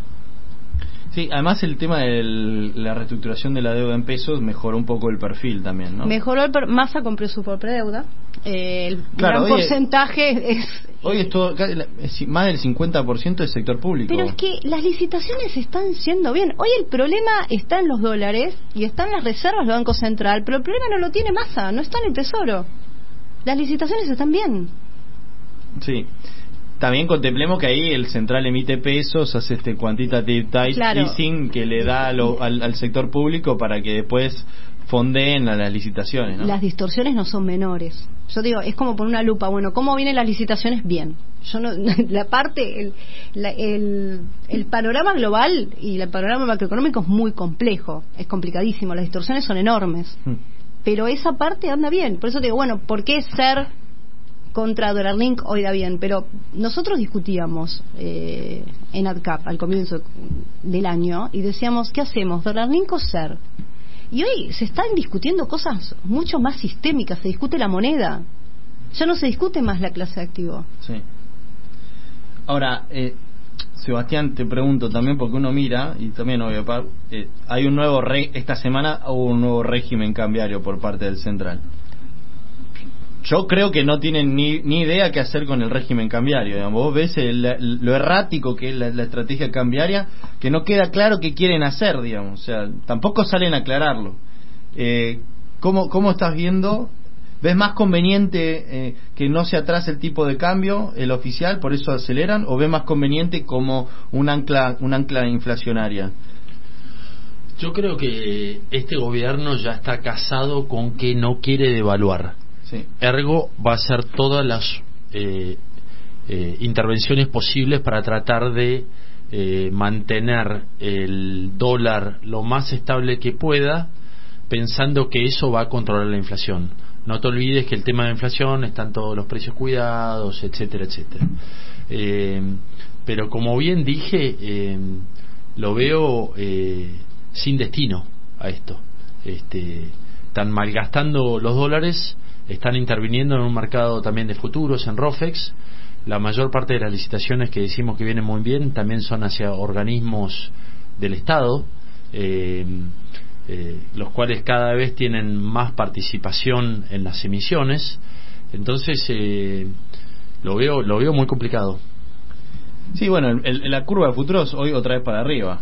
Sí, además el tema de la reestructuración de la deuda en pesos mejoró un poco el perfil también, ¿no? Mejoró el per Massa compró su propia deuda. Eh, el claro, gran porcentaje es, es... Hoy es todo, es más del cincuenta por ciento del sector público. Pero es que las licitaciones están yendo bien. Hoy el problema está en los dólares y está en las reservas del Banco Central, pero el problema no lo tiene Massa, no está en el Tesoro. Las licitaciones están bien. Sí. También contemplemos que ahí el central emite pesos, hace este quantitative tight claro. easing que le da lo, al, al sector público para que después fondeen a las licitaciones, ¿no? Las distorsiones no son menores. Yo digo, es como poner una lupa. Bueno, ¿cómo vienen las licitaciones? Bien. Yo no, la parte, el, la, el, el panorama global y el panorama macroeconómico es muy complejo, es complicadísimo. Las distorsiones son enormes. Hmm. Pero esa parte anda bien. Por eso te digo, bueno, ¿por qué S E R contra Dólar Link hoy da bien? Pero nosotros discutíamos eh, en AdCap al comienzo del año y decíamos, ¿qué hacemos? ¿Dólar Link o S E R? Y hoy se están discutiendo cosas mucho más sistémicas. Se discute la moneda. Ya no se discute más la clase de activo. Sí. Ahora, eh, Sebastián, te pregunto también porque uno mira, y también obvio, eh, hay un nuevo re esta semana hubo un nuevo régimen cambiario por parte del central. Yo creo que no tienen ni, ni idea qué hacer con el régimen cambiario. Digamos. Vos ves el, el, lo errático que es la, la estrategia cambiaria, que no queda claro qué quieren hacer, digamos. O sea, tampoco salen a aclararlo. Eh, ¿cómo, ¿Cómo estás viendo? ¿Ves más conveniente eh, que no se atrase el tipo de cambio, el oficial, por eso aceleran? ¿O ves más conveniente como un ancla, un ancla inflacionaria? Yo creo que este gobierno ya está casado con que no quiere devaluar. Sí. Ergo va a hacer todas las eh, eh, intervenciones posibles para tratar de eh, mantener el dólar lo más estable que pueda, pensando que eso va a controlar la inflación. No te olvides que el tema de la inflación están todos los precios cuidados, etcétera, etcétera. Eh, pero como bien dije, eh, lo veo eh, sin destino a esto. Este, están malgastando los dólares. Están interviniendo en un mercado también de futuros, en ROFEX. La mayor parte de las licitaciones que decimos que vienen muy bien también son hacia organismos del Estado, eh, eh, los cuales cada vez tienen más participación en las emisiones. Entonces eh, lo veo lo veo muy complicado. Sí, bueno, el, el, la curva de futuros hoy otra vez para arriba.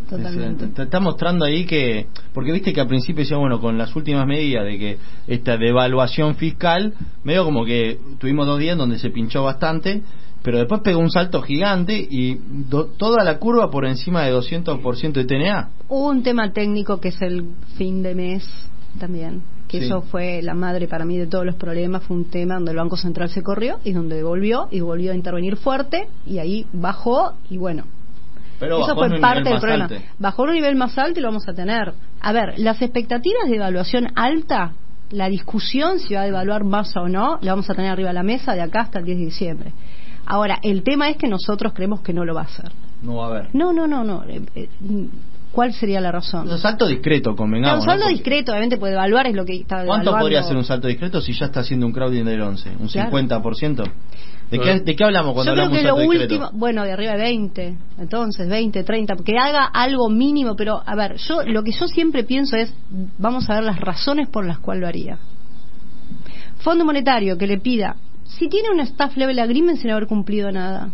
Totalmente. Te está mostrando ahí que, porque viste que al principio decía, bueno, con las últimas medidas de que esta devaluación fiscal, medio como que tuvimos dos días donde se pinchó bastante, pero después pegó un salto gigante y do, toda la curva por encima de doscientos por ciento de T N A. Hubo un tema técnico que es el fin de mes también, que sí. Eso fue la madre para mí de todos los problemas. Fue un tema donde el Banco Central se corrió y donde volvió y volvió a intervenir fuerte y ahí bajó y bueno, pero eso fue parte del problema. Alto. Bajó a un nivel más alto y lo vamos a tener. A ver, las expectativas de evaluación alta, la discusión si va a devaluar más o no, la vamos a tener arriba de la mesa de acá hasta el diez de diciembre. Ahora, el tema es que nosotros creemos que no lo va a hacer. No va a haber. No, no, no, no. ¿Cuál sería la razón? Un salto discreto, convengamos. Un salto ¿no? discreto, obviamente puede evaluar, es lo que está ¿Cuánto evaluando. Podría ser un salto discreto si ya está haciendo un crowding del once? ¿Un claro. cincuenta por ciento? ¿De qué, ¿De qué hablamos cuando Yo hablamos de un salto salto último, discreto? Bueno, de arriba de veinte, entonces veinte, treinta, que haga algo mínimo, pero a ver, yo lo que yo siempre pienso es, vamos a ver las razones por las cuales lo haría. Fondo Monetario que le pida, si tiene un staff level agreement sin haber cumplido nada,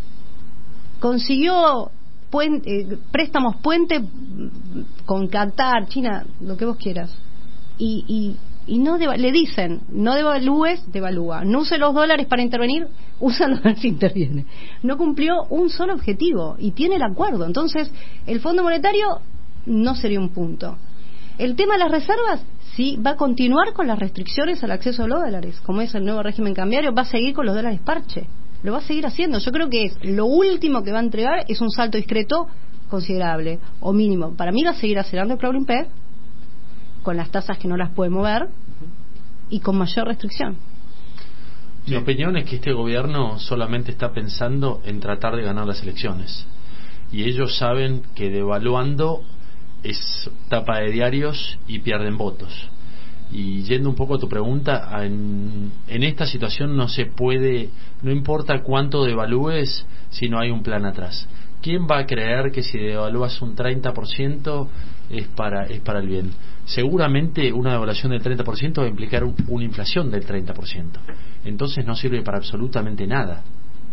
consiguió puente, eh, préstamos puente con Qatar, China, lo que vos quieras, y, y y no deva- le dicen, no devalúes, devalúa, no use los dólares para intervenir, usa los dólares y interviene. No cumplió un solo objetivo y tiene el acuerdo. Entonces, el Fondo Monetario no sería un punto. El tema de las reservas, sí, va a continuar con las restricciones al acceso a los dólares, como es el nuevo régimen cambiario, va a seguir con los dólares parche, lo va a seguir haciendo. Yo creo que es lo último que va a entregar es un salto discreto considerable, o mínimo. Para mí va a seguir acelerando el crawling P E D, con las tasas que no las puede mover y con mayor restricción. Mi opinión es que este gobierno solamente está pensando en tratar de ganar las elecciones y ellos saben que devaluando es tapa de diarios y pierden votos. Y yendo un poco a tu pregunta, en, en esta situación no se puede, no importa cuánto devalúes si no hay un plan atrás. ¿Quién va a creer que si devalúas un treinta por ciento es para, es para el bien? Seguramente una devaluación del treinta por ciento va a implicar un, una inflación del treinta por ciento. Entonces no sirve para absolutamente nada.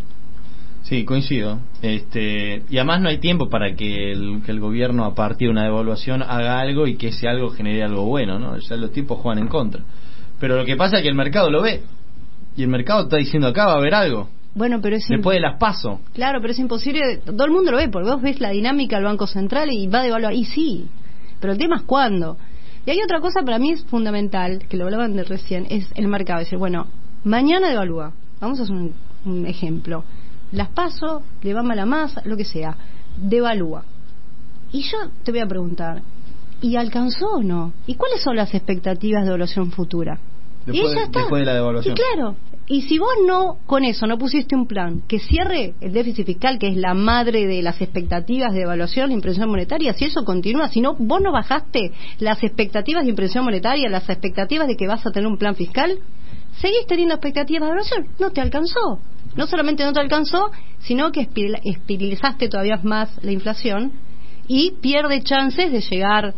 Sí, coincido. Este, y además no hay tiempo para que el, que el gobierno a partir de una devaluación haga algo y que ese algo genere algo bueno, ¿no? Ya los tiempos juegan en contra. Pero lo que pasa es que el mercado lo ve. Y el mercado está diciendo acá va a haber algo. Bueno, pero es después de las PASO. Claro, pero es imposible. Todo el mundo lo ve, porque vos ves la dinámica del Banco Central y va a devaluar. Y sí, pero el tema es cuándo. Y hay otra cosa para mí es fundamental, que lo hablaban de recién, es el mercado. Es decir, bueno, mañana devalúa. Vamos a hacer un, un ejemplo. Las PASO, le va mal a masa, lo que sea. Devalúa. Y yo te voy a preguntar, ¿y alcanzó o no? ¿Y cuáles son las expectativas de devaluación futura? Después, y ya está. Después de la devaluación. Y claro. Y si vos no, con eso, no pusiste un plan que cierre el déficit fiscal, que es la madre de las expectativas de evaluación, de impresión monetaria, si eso continúa, si no, vos no bajaste las expectativas de impresión monetaria, las expectativas de que vas a tener un plan fiscal, seguís teniendo expectativas de evaluación, no te alcanzó. No solamente no te alcanzó, sino que espiralizaste todavía más la inflación y pierde chances de llegar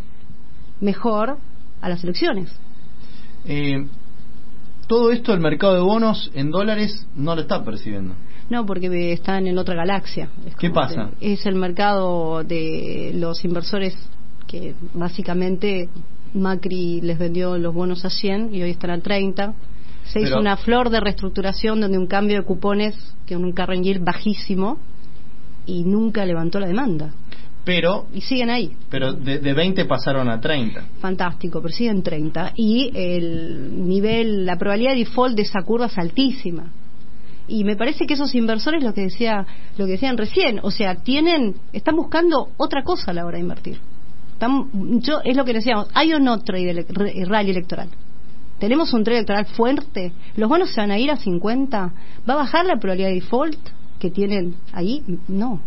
mejor a las elecciones. Eh... Todo esto el mercado de bonos en dólares no lo está percibiendo. No, porque están en otra galaxia. Es ¿Qué pasa? De, es el mercado de los inversores que básicamente Macri les vendió los bonos a cien y hoy están a treinta. Se Pero, hizo una flor de reestructuración donde un cambio de cupones, que un carry yield bajísimo, y nunca levantó la demanda. Pero y siguen ahí. Pero de, de veinte pasaron a treinta. Fantástico, pero siguen treinta. Y el nivel, la probabilidad de default de esa curva es altísima. Y me parece que esos inversores, lo que decía, lo que decían recién, o sea, tienen, están buscando otra cosa a la hora de invertir. Están, yo es lo que decíamos, hay o no trade ele, rally electoral. Tenemos un trade electoral fuerte. Los bonos se van a ir a cincuenta. ¿Va a bajar la probabilidad de default que tienen ahí? No.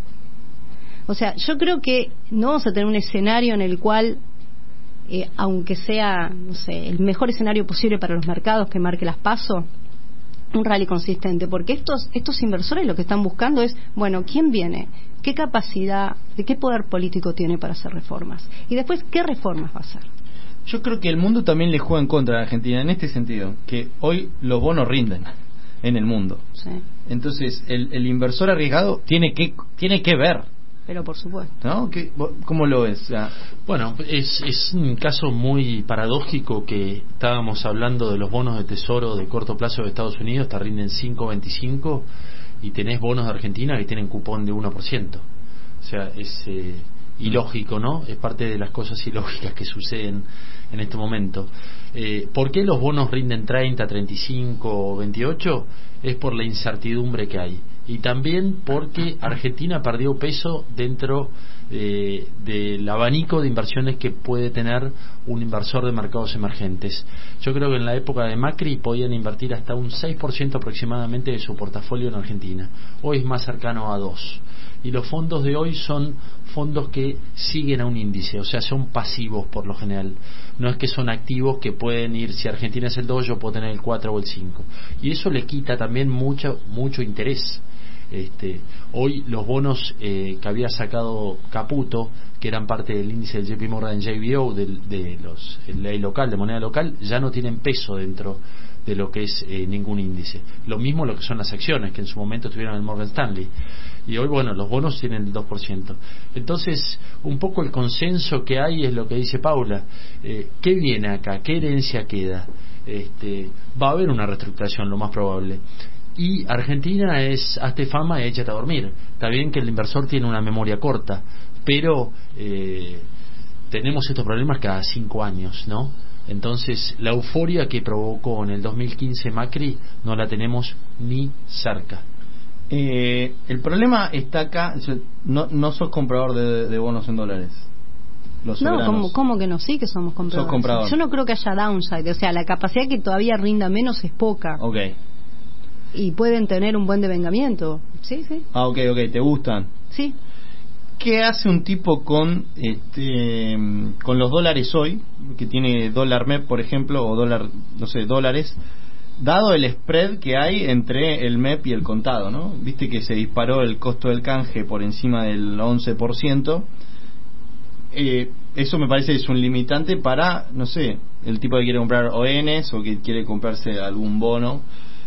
O sea, yo creo que no vamos a tener un escenario en el cual, eh, aunque sea, no sé, el mejor escenario posible para los mercados que marque las PASO, un rally consistente, porque estos estos inversores lo que están buscando es, bueno, ¿quién viene? ¿Qué capacidad, de qué poder político tiene para hacer reformas? Y después, ¿qué reformas va a hacer? Yo creo que el mundo también le juega en contra a Argentina en este sentido, que hoy los bonos rinden en el mundo. Sí. Entonces, el, el inversor arriesgado tiene que tiene que ver pero por supuesto. ¿No? ¿Qué, ¿Cómo lo ves? Ah. Bueno, es, es un caso muy paradójico que estábamos hablando de los bonos de tesoro de corto plazo de Estados Unidos, te rinden cinco veinticinco y tenés bonos de Argentina que tienen cupón de uno por ciento. O sea, es eh, ilógico, ¿no? Es parte de las cosas ilógicas que suceden en este momento. Eh, ¿Por qué los bonos rinden treinta, treinta y cinco o veintiocho? Es por la incertidumbre que hay. Y también porque Argentina perdió peso dentro eh, del abanico de inversiones que puede tener un inversor de mercados emergentes. Yo creo que en la época de Macri podían invertir hasta un seis por ciento aproximadamente de su portafolio en Argentina. Hoy es más cercano a dos por ciento. Y los fondos de hoy son fondos que siguen a un índice, o sea, son pasivos por lo general. No es que son activos que pueden ir, si Argentina es el dos, yo puedo tener el cuatro o el cinco. Y eso le quita también mucho, mucho interés. Este, hoy los bonos eh, que había sacado Caputo, que eran parte del índice del J P Morgan J B O, de, de los, el ley local, de moneda local, ya no tienen peso dentro de lo que es eh, ningún índice. Lo mismo lo que son las acciones, que en su momento estuvieron en el Morgan Stanley. Y hoy, bueno, los bonos tienen el dos por ciento. Entonces, un poco el consenso que hay es lo que dice Paula. Eh, ¿Qué viene acá? ¿Qué herencia queda? Este, va a haber una reestructuración, lo más probable. Y Argentina es hazte fama y échate a dormir. Está bien que el inversor tiene una memoria corta, pero eh, tenemos estos problemas cada cinco años, ¿no? Entonces, la euforia que provocó en el dos mil quince Macri no la tenemos ni cerca. Eh, el problema está acá. No, no sos comprador de, de bonos en dólares. Los no, ¿cómo, ¿cómo que no? Sí que somos compradores. Sos comprador. Yo no creo que haya downside. O sea, la capacidad que todavía rinda menos es poca. Ok. Y pueden tener un buen devengamiento. Sí, sí. Ah, ok, ok. ¿Te gustan? Sí. ¿Qué hace un tipo con este con los dólares hoy, que tiene dólar M E P, por ejemplo, o dólar, no sé, dólares, dado el spread que hay entre el M E P y el contado, ¿no? Viste que se disparó el costo del canje por encima del once por ciento. Eh, eso me parece que es un limitante para, no sé, el tipo que quiere comprar O Ns o que quiere comprarse algún bono,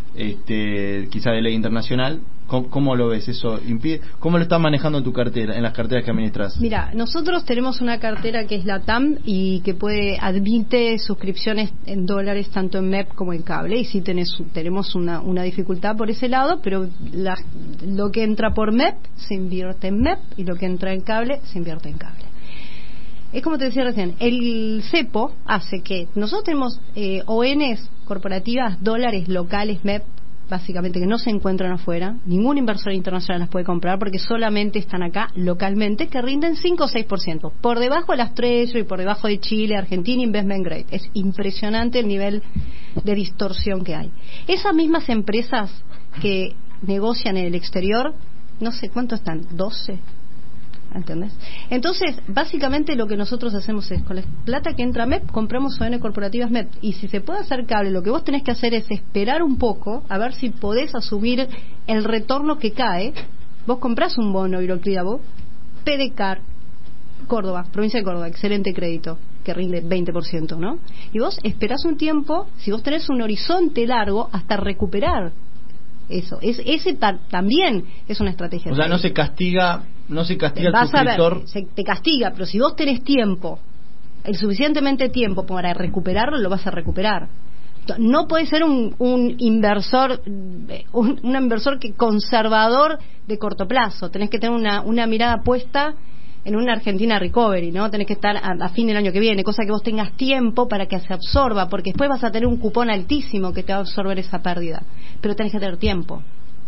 este, quizá de ley internacional. ¿Cómo, ¿Cómo lo ves? ¿Eso impide? ¿Cómo lo estás manejando en tu cartera, en las carteras que administras? Mira, nosotros tenemos una cartera que es la T A M y que puede admite suscripciones en dólares tanto en M E P como en cable, y sí tenés, tenemos una, una dificultad por ese lado, pero la, lo que entra por M E P se invierte en M E P y lo que entra en cable se invierte en cable. Es como te decía recién, el cepo hace que nosotros tenemos eh, O Ns corporativas, dólares locales M E P, básicamente, que no se encuentran afuera. Ningún inversor internacional las puede comprar porque solamente están acá localmente, que rinden cinco o seis por ciento, por debajo de las Treasury, por debajo de Chile, Argentina, Investment Grade. Es impresionante el nivel de distorsión que hay. Esas mismas empresas que negocian en el exterior, no sé cuánto están, doce, ¿entendés? Entonces, básicamente lo que nosotros hacemos es, con la plata que entra M E P, compramos O N corporativas M E P, y si se puede hacer cable, lo que vos tenés que hacer es esperar un poco, a ver si podés asumir el retorno que cae. Vos comprás un bono Euroclidavo, P D C A R, Córdoba, provincia de Córdoba, excelente crédito, que rinde veinte por ciento, ¿no? Y vos esperás un tiempo, si vos tenés un horizonte largo, hasta recuperar eso. Es, ese ta, también es una estrategia. O sea, no se castiga, no se castiga al suscriptor. A ver, se, te castiga, pero si vos tenés tiempo, el suficientemente tiempo para recuperarlo, lo vas a recuperar. No puede ser un, un inversor, un, un inversor que conservador de corto plazo. Tenés que tener una, una mirada puesta en una Argentina recovery, ¿no? Tenés que estar a, a fin del año que viene, cosa que vos tengas tiempo para que se absorba, porque después vas a tener un cupón altísimo que te va a absorber esa pérdida, pero tenés que tener tiempo.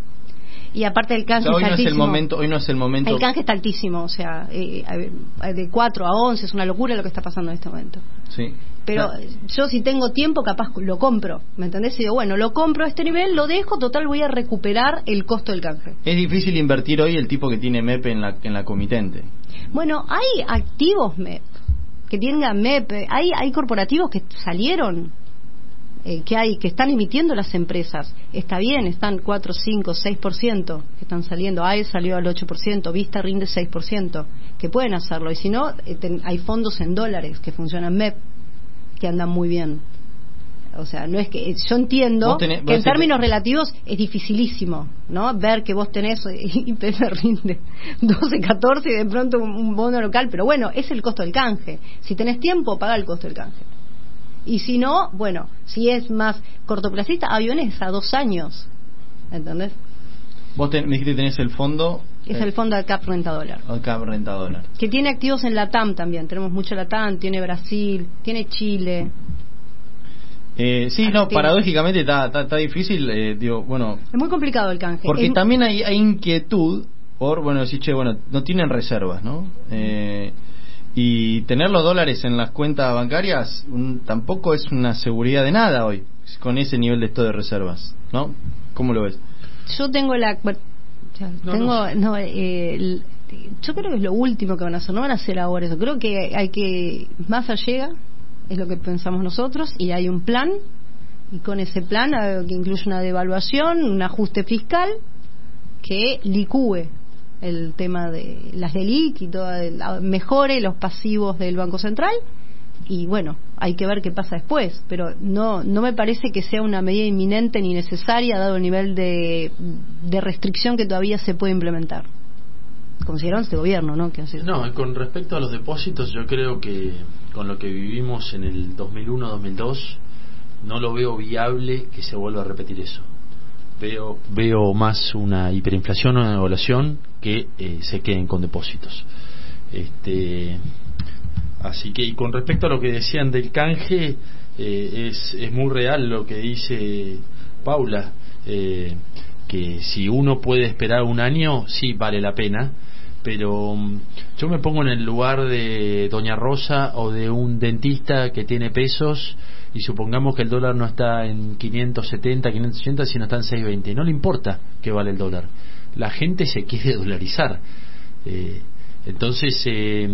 Y aparte el canje, o sea, hoy no es el momento, hoy no es el momento. El canje está altísimo, o sea, eh, de cuatro a once, es una locura lo que está pasando en este momento. Sí. Pero ah. yo si tengo tiempo, capaz lo compro, ¿me entendés? Y digo, bueno, lo compro a este nivel, lo dejo, total voy a recuperar el costo del canje. Es difícil invertir hoy el tipo que tiene M E P en la, en la comitente. Bueno, hay activos M E P, que tengan M E P, hay, hay corporativos que salieron, eh, que hay que están emitiendo las empresas. Está bien, están cuatro, cinco, seis por ciento que están saliendo. A E salió al ocho por ciento, Vista rinde seis por ciento, que pueden hacerlo. Y si no, eh, ten, hay fondos en dólares que funcionan M E P, que andan muy bien. O sea, no es que yo entiendo tenés, que en términos tenés... relativos es dificilísimo, ¿no? Ver que vos tenés I P F rinde doce, catorce y de pronto un, un bono local, pero bueno, es el costo del canje. Si tenés tiempo, paga el costo del canje. Y si no, bueno, si es más cortoplacista, aviones a dos años, ¿entendés? Vos ten, me dijiste que tenés el fondo... Es eh, el fondo de C A P Renta Dólar. C A P Renta Dólar. Que tiene activos en Latam también. Tenemos mucho Latam, tiene Brasil, tiene Chile. Eh, sí, no, paradójicamente está, está, está difícil, eh, digo, bueno... Es muy complicado el canje. Porque es... también hay, hay inquietud por, bueno, decir, che, bueno, no tienen reservas, ¿no? Eh, y tener los dólares en las cuentas bancarias un, tampoco es una seguridad de nada hoy, con ese nivel de esto de reservas, ¿no? ¿Cómo lo ves? Yo tengo la... Bueno, no, tengo... No, no eh, el, yo creo que es lo último que van a hacer, no van a hacer ahora eso. Creo que hay que... Massa llega... es lo que pensamos nosotros, y hay un plan, y con ese plan que incluye una devaluación, un ajuste fiscal que licúe el tema de las D E L I C y todo, mejore los pasivos del Banco Central, y bueno, hay que ver qué pasa después, pero no no me parece que sea una medida inminente ni necesaria dado el nivel de, de restricción que todavía se puede implementar. Consideraron este gobierno, ¿no? ¿Qué hace? No, con respecto a los depósitos, yo creo que con lo que vivimos en el dos mil uno dos mil dos, no lo veo viable que se vuelva a repetir eso. Veo veo más una hiperinflación o una devaluación que eh, se queden con depósitos. Este, así que, y con respecto a lo que decían del canje, eh, es, es muy real lo que dice Paula, eh, que si uno puede esperar un año, sí vale la pena. Pero um, yo me pongo en el lugar de doña Rosa o de un dentista que tiene pesos, y supongamos que el dólar no está en quinientos setenta, quinientos ochenta, sino está en seiscientos veinte. No le importa que vale el dólar. La gente se quiere dolarizar. Eh, entonces, eh,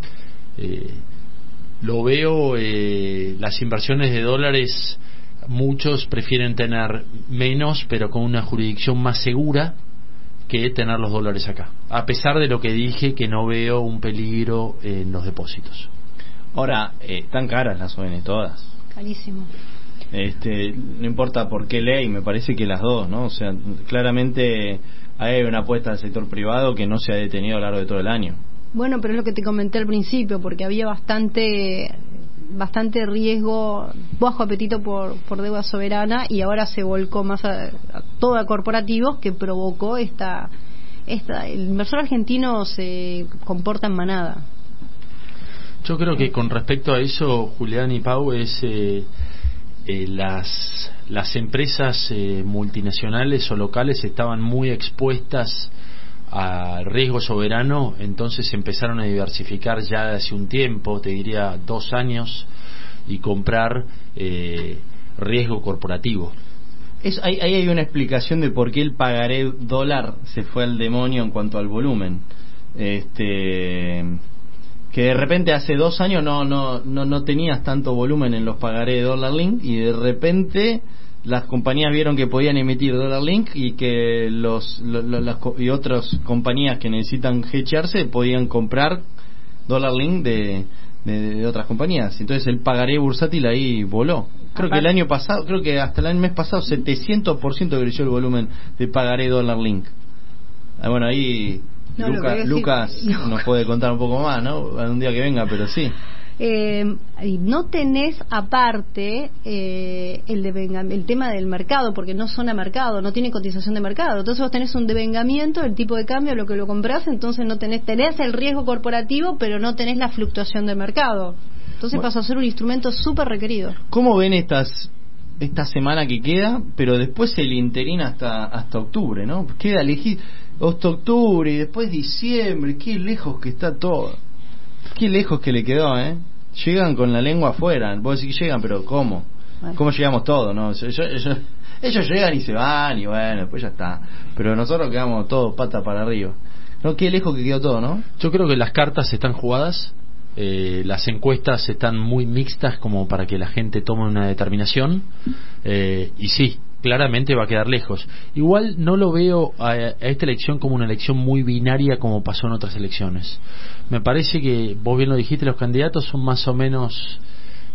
eh, lo veo, eh, las inversiones de dólares, muchos prefieren tener menos, pero con una jurisdicción más segura, que tener los dólares acá, a pesar de lo que dije, que no veo un peligro en los depósitos. Ahora, eh, están caras las O N todas. Carísimo. Este, no importa por qué ley, me parece que las dos, ¿no? O sea, claramente hay una apuesta del sector privado que no se ha detenido a lo largo de todo el año. Bueno, pero es lo que te comenté al principio, porque había bastante bastante riesgo, bajo apetito por, por deuda soberana, y ahora se volcó más a, a todo a corporativos, que provocó esta, esta el inversor argentino se comporta en manada. Yo creo que con respecto a eso, Julián y Pau, es eh, eh, las las empresas eh, multinacionales o locales estaban muy expuestas a riesgo soberano, entonces empezaron a diversificar ya hace un tiempo, te diría dos años, y comprar eh, riesgo corporativo. Es, ahí, ahí hay una explicación de por qué el pagaré dólar se fue al demonio en cuanto al volumen. Este, que de repente hace dos años no no no, no tenías tanto volumen en los pagaré de dólar link, y de repente las compañías vieron que podían emitir dólar link, y que los, los, los las, y otras compañías que necesitan hedgearse podían comprar dólar link de, de, de otras compañías. Entonces el pagaré bursátil ahí voló. Creo que el año pasado, creo que hasta el mes pasado setecientos por ciento creció el volumen de pagaré dólar link. Ah, bueno, ahí no, Luca, Lucas no. nos puede contar un poco más, ¿no? Un día que venga, pero sí. Eh, no tenés aparte eh, el devengamiento, el tema del mercado, porque no son a mercado, no tiene cotización de mercado. Entonces vos tenés un devengamiento del tipo de cambio a lo que lo compras, entonces no tenés tenés el riesgo corporativo, pero no tenés la fluctuación del mercado. Entonces bueno, pasó a ser un instrumento súper requerido. ¿Cómo ven estas esta semana que queda? Pero después el interín hasta hasta octubre, ¿no? Queda elegir hasta octubre y después diciembre. Qué lejos que está todo. Qué lejos que le quedó, ¿eh? Llegan con la lengua afuera. Vos decís que llegan, pero ¿cómo? Bueno. ¿Cómo llegamos todos, no? Ellos, ellos, ellos llegan y se van, y bueno, después ya está. Pero nosotros quedamos todos pata para arriba. ¿No? Qué lejos que quedó todo, ¿no? Yo creo que las cartas están jugadas. Eh, las encuestas están muy mixtas como para que la gente tome una determinación. Eh, y sí, claramente va a quedar lejos. Igual no lo veo a, a esta elección como una elección muy binaria como pasó en otras elecciones. Me parece que, vos bien lo dijiste, los candidatos son más o menos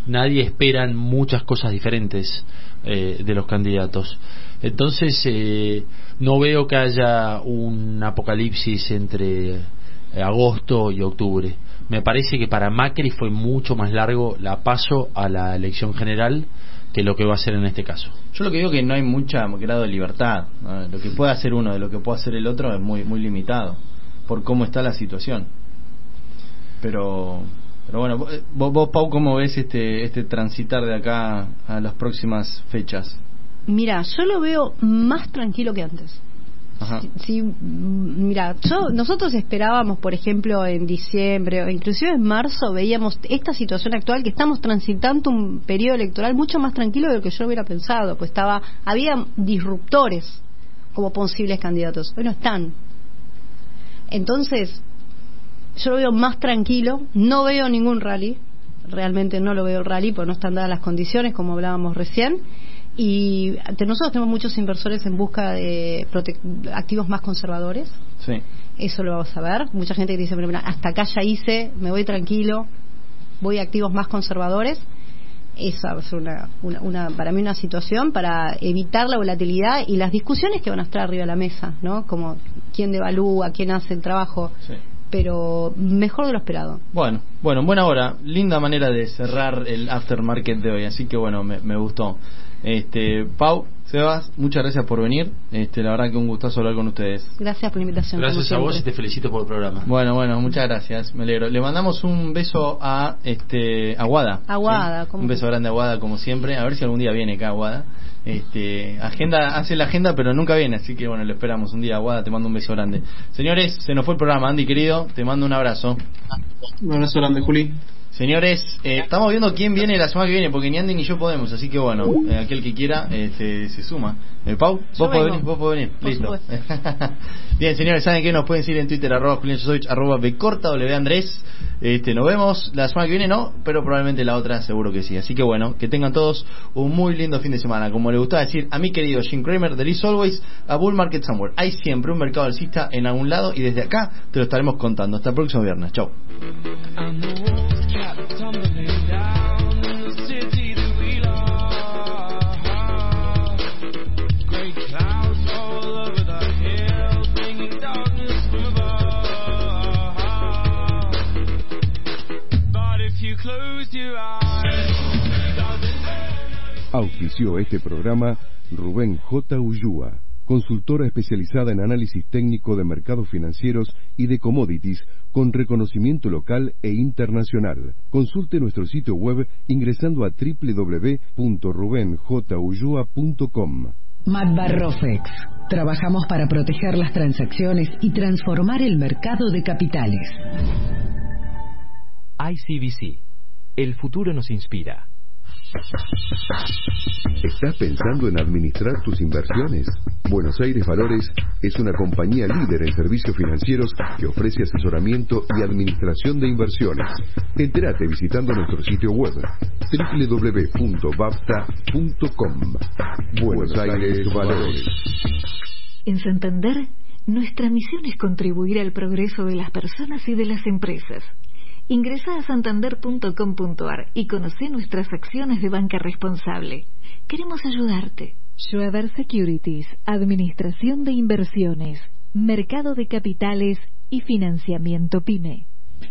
nadie espera muchas cosas diferentes eh, de los candidatos. Entonces eh, no veo que haya un apocalipsis entre agosto y octubre. Me parece que para Macri fue mucho más largo la paso a la elección general que lo que va a ser en este caso. Yo lo que digo que no hay mucha grado de libertad, ¿no? Lo que puede hacer uno de lo que puede hacer el otro es muy muy limitado por cómo está la situación. Pero pero bueno, vos, vos Pau, ¿cómo ves este este transitar de acá a las próximas fechas? Mira, yo lo veo más tranquilo que antes. Ajá. Sí, sí, mira, yo nosotros esperábamos, por ejemplo, en diciembre o inclusive en marzo veíamos esta situación actual, que estamos transitando un periodo electoral mucho más tranquilo de lo que yo hubiera pensado, pues estaba había disruptores como posibles candidatos, hoy no están. Entonces, yo lo veo más tranquilo, no veo ningún rally, realmente no lo veo rally porque no están dadas las condiciones como hablábamos recién. Y nosotros tenemos muchos inversores en busca de activos más conservadores. Sí. Eso lo vamos a ver. Mucha gente que dice, mira, hasta acá ya hice, me voy tranquilo, voy a activos más conservadores. Esa va a ser una, una, una, para mí una situación para evitar la volatilidad y las discusiones que van a estar arriba de la mesa, ¿no? Como quién devalúa, quién hace el trabajo. Sí. Pero mejor de lo esperado. Bueno, bueno, buena hora. Linda manera de cerrar el aftermarket de hoy. Así que bueno, me, me gustó. Este, Pau, Sebas, muchas gracias por venir. Este, la verdad que un gustazo hablar con ustedes. Gracias por la invitación. Gracias a vos y te felicito por el programa. Bueno, bueno, muchas gracias, me alegro. Le mandamos un beso a este a Guada. A Guada, ¿sí? Un beso grande a Guada como siempre. A ver si algún día viene acá Guada. Este, agenda, hace la agenda pero nunca viene, así que bueno, lo esperamos un día. Guada, te mando un beso grande. Señores, se nos fue el programa. Andy querido, te mando un abrazo. Un abrazo grande, Juli. Señores, eh, estamos viendo quién viene la semana que viene, porque ni Andy ni yo podemos, así que bueno, eh, aquel que quiera eh, se, se suma. Eh, Pau, vos podés venir, vos podés venir, listo. Bien, señores, ¿saben qué? Nos pueden seguir en Twitter, arroba Julián Josovich, arroba Becorta, W Andrés. Este, nos vemos la semana que viene, no, pero probablemente la otra seguro que sí. Así que bueno, que tengan todos un muy lindo fin de semana. Como le gustaba decir a mi querido Jim Cramer, there is always a bull market somewhere. Hay siempre un mercado alcista en algún lado y desde acá te lo estaremos contando. Hasta el próximo viernes. Chau. Auspició este programa Rubén J. Ullúa, consultora especializada en análisis técnico de mercados financieros y de commodities con reconocimiento local e internacional. Consulte nuestro sitio web ingresando a doble u doble u doble u punto ruben j ullúa punto com. Matbarrofex. Trabajamos para proteger las transacciones y transformar el mercado de capitales. I C B C. El futuro nos inspira. ¿Estás pensando en administrar tus inversiones? Buenos Aires Valores es una compañía líder en servicios financieros que ofrece asesoramiento y administración de inversiones. Entérate visitando nuestro sitio web doble u doble u doble u punto bapta punto com. Buenos Aires Valores. En Santander, nuestra misión es contribuir al progreso de las personas y de las empresas. Ingresa a santander punto com punto ar y conoce nuestras acciones de banca responsable. Queremos ayudarte. Schroeder Securities, Administración de Inversiones, Mercado de Capitales y Financiamiento PYME.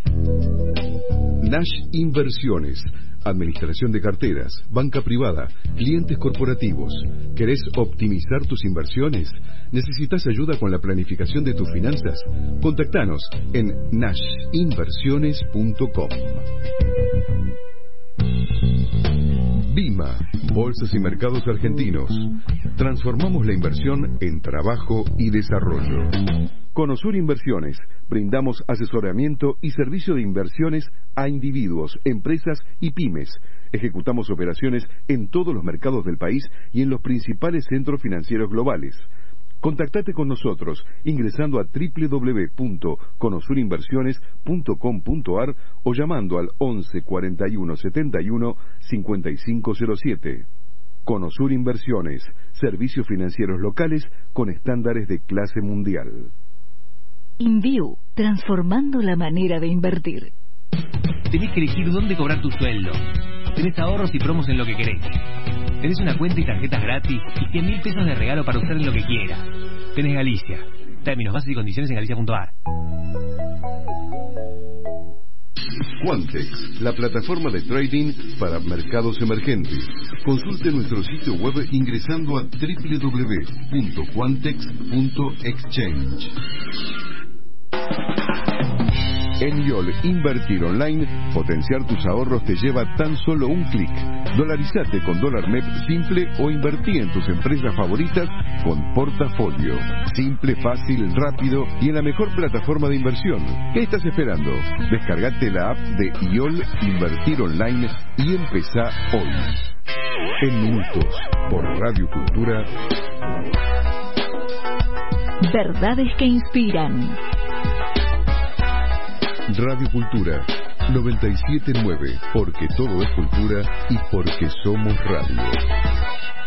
Nash Inversiones, administración de carteras, banca privada, clientes corporativos. ¿Querés optimizar tus inversiones? ¿Necesitas ayuda con la planificación de tus finanzas? Contactanos en nash inversiones punto com. Bima, Bolsas y Mercados Argentinos. Transformamos la inversión en trabajo y desarrollo. Conosur Inversiones. Brindamos asesoramiento y servicio de inversiones a individuos, empresas y pymes. Ejecutamos operaciones en todos los mercados del país y en los principales centros financieros globales. Contactate con nosotros ingresando a doble u doble u doble u punto conosur inversiones punto com punto ar o llamando al once cuarenta y uno setenta y uno cincuenta y cinco cero siete. Conosur Inversiones, servicios financieros locales con estándares de clase mundial. InView, transformando la manera de invertir. Tenés que elegir dónde cobrar tu sueldo. Tenés ahorros y promos en lo que querés. Tenés una cuenta y tarjetas gratis y cien mil pesos de regalo para usar en lo que quieras. Tenés Galicia. Términos, bases y condiciones en galicia punto a r. Quantex, la plataforma de trading para mercados emergentes. Consulte nuestro sitio web ingresando a doble u doble u doble u punto quantex punto exchange. En I O L Invertir Online, potenciar tus ahorros te lleva tan solo un clic. Dolarizate con dólar M E P simple o invertí en tus empresas favoritas con Portafolio. Simple, fácil, rápido y en la mejor plataforma de inversión. ¿Qué estás esperando? Descargate la app de I O L Invertir Online y empezá hoy. En minutos, por Radio Cultura. Verdades que inspiran. Radio Cultura noventa y siete punto nueve, porque todo es cultura y porque somos radio.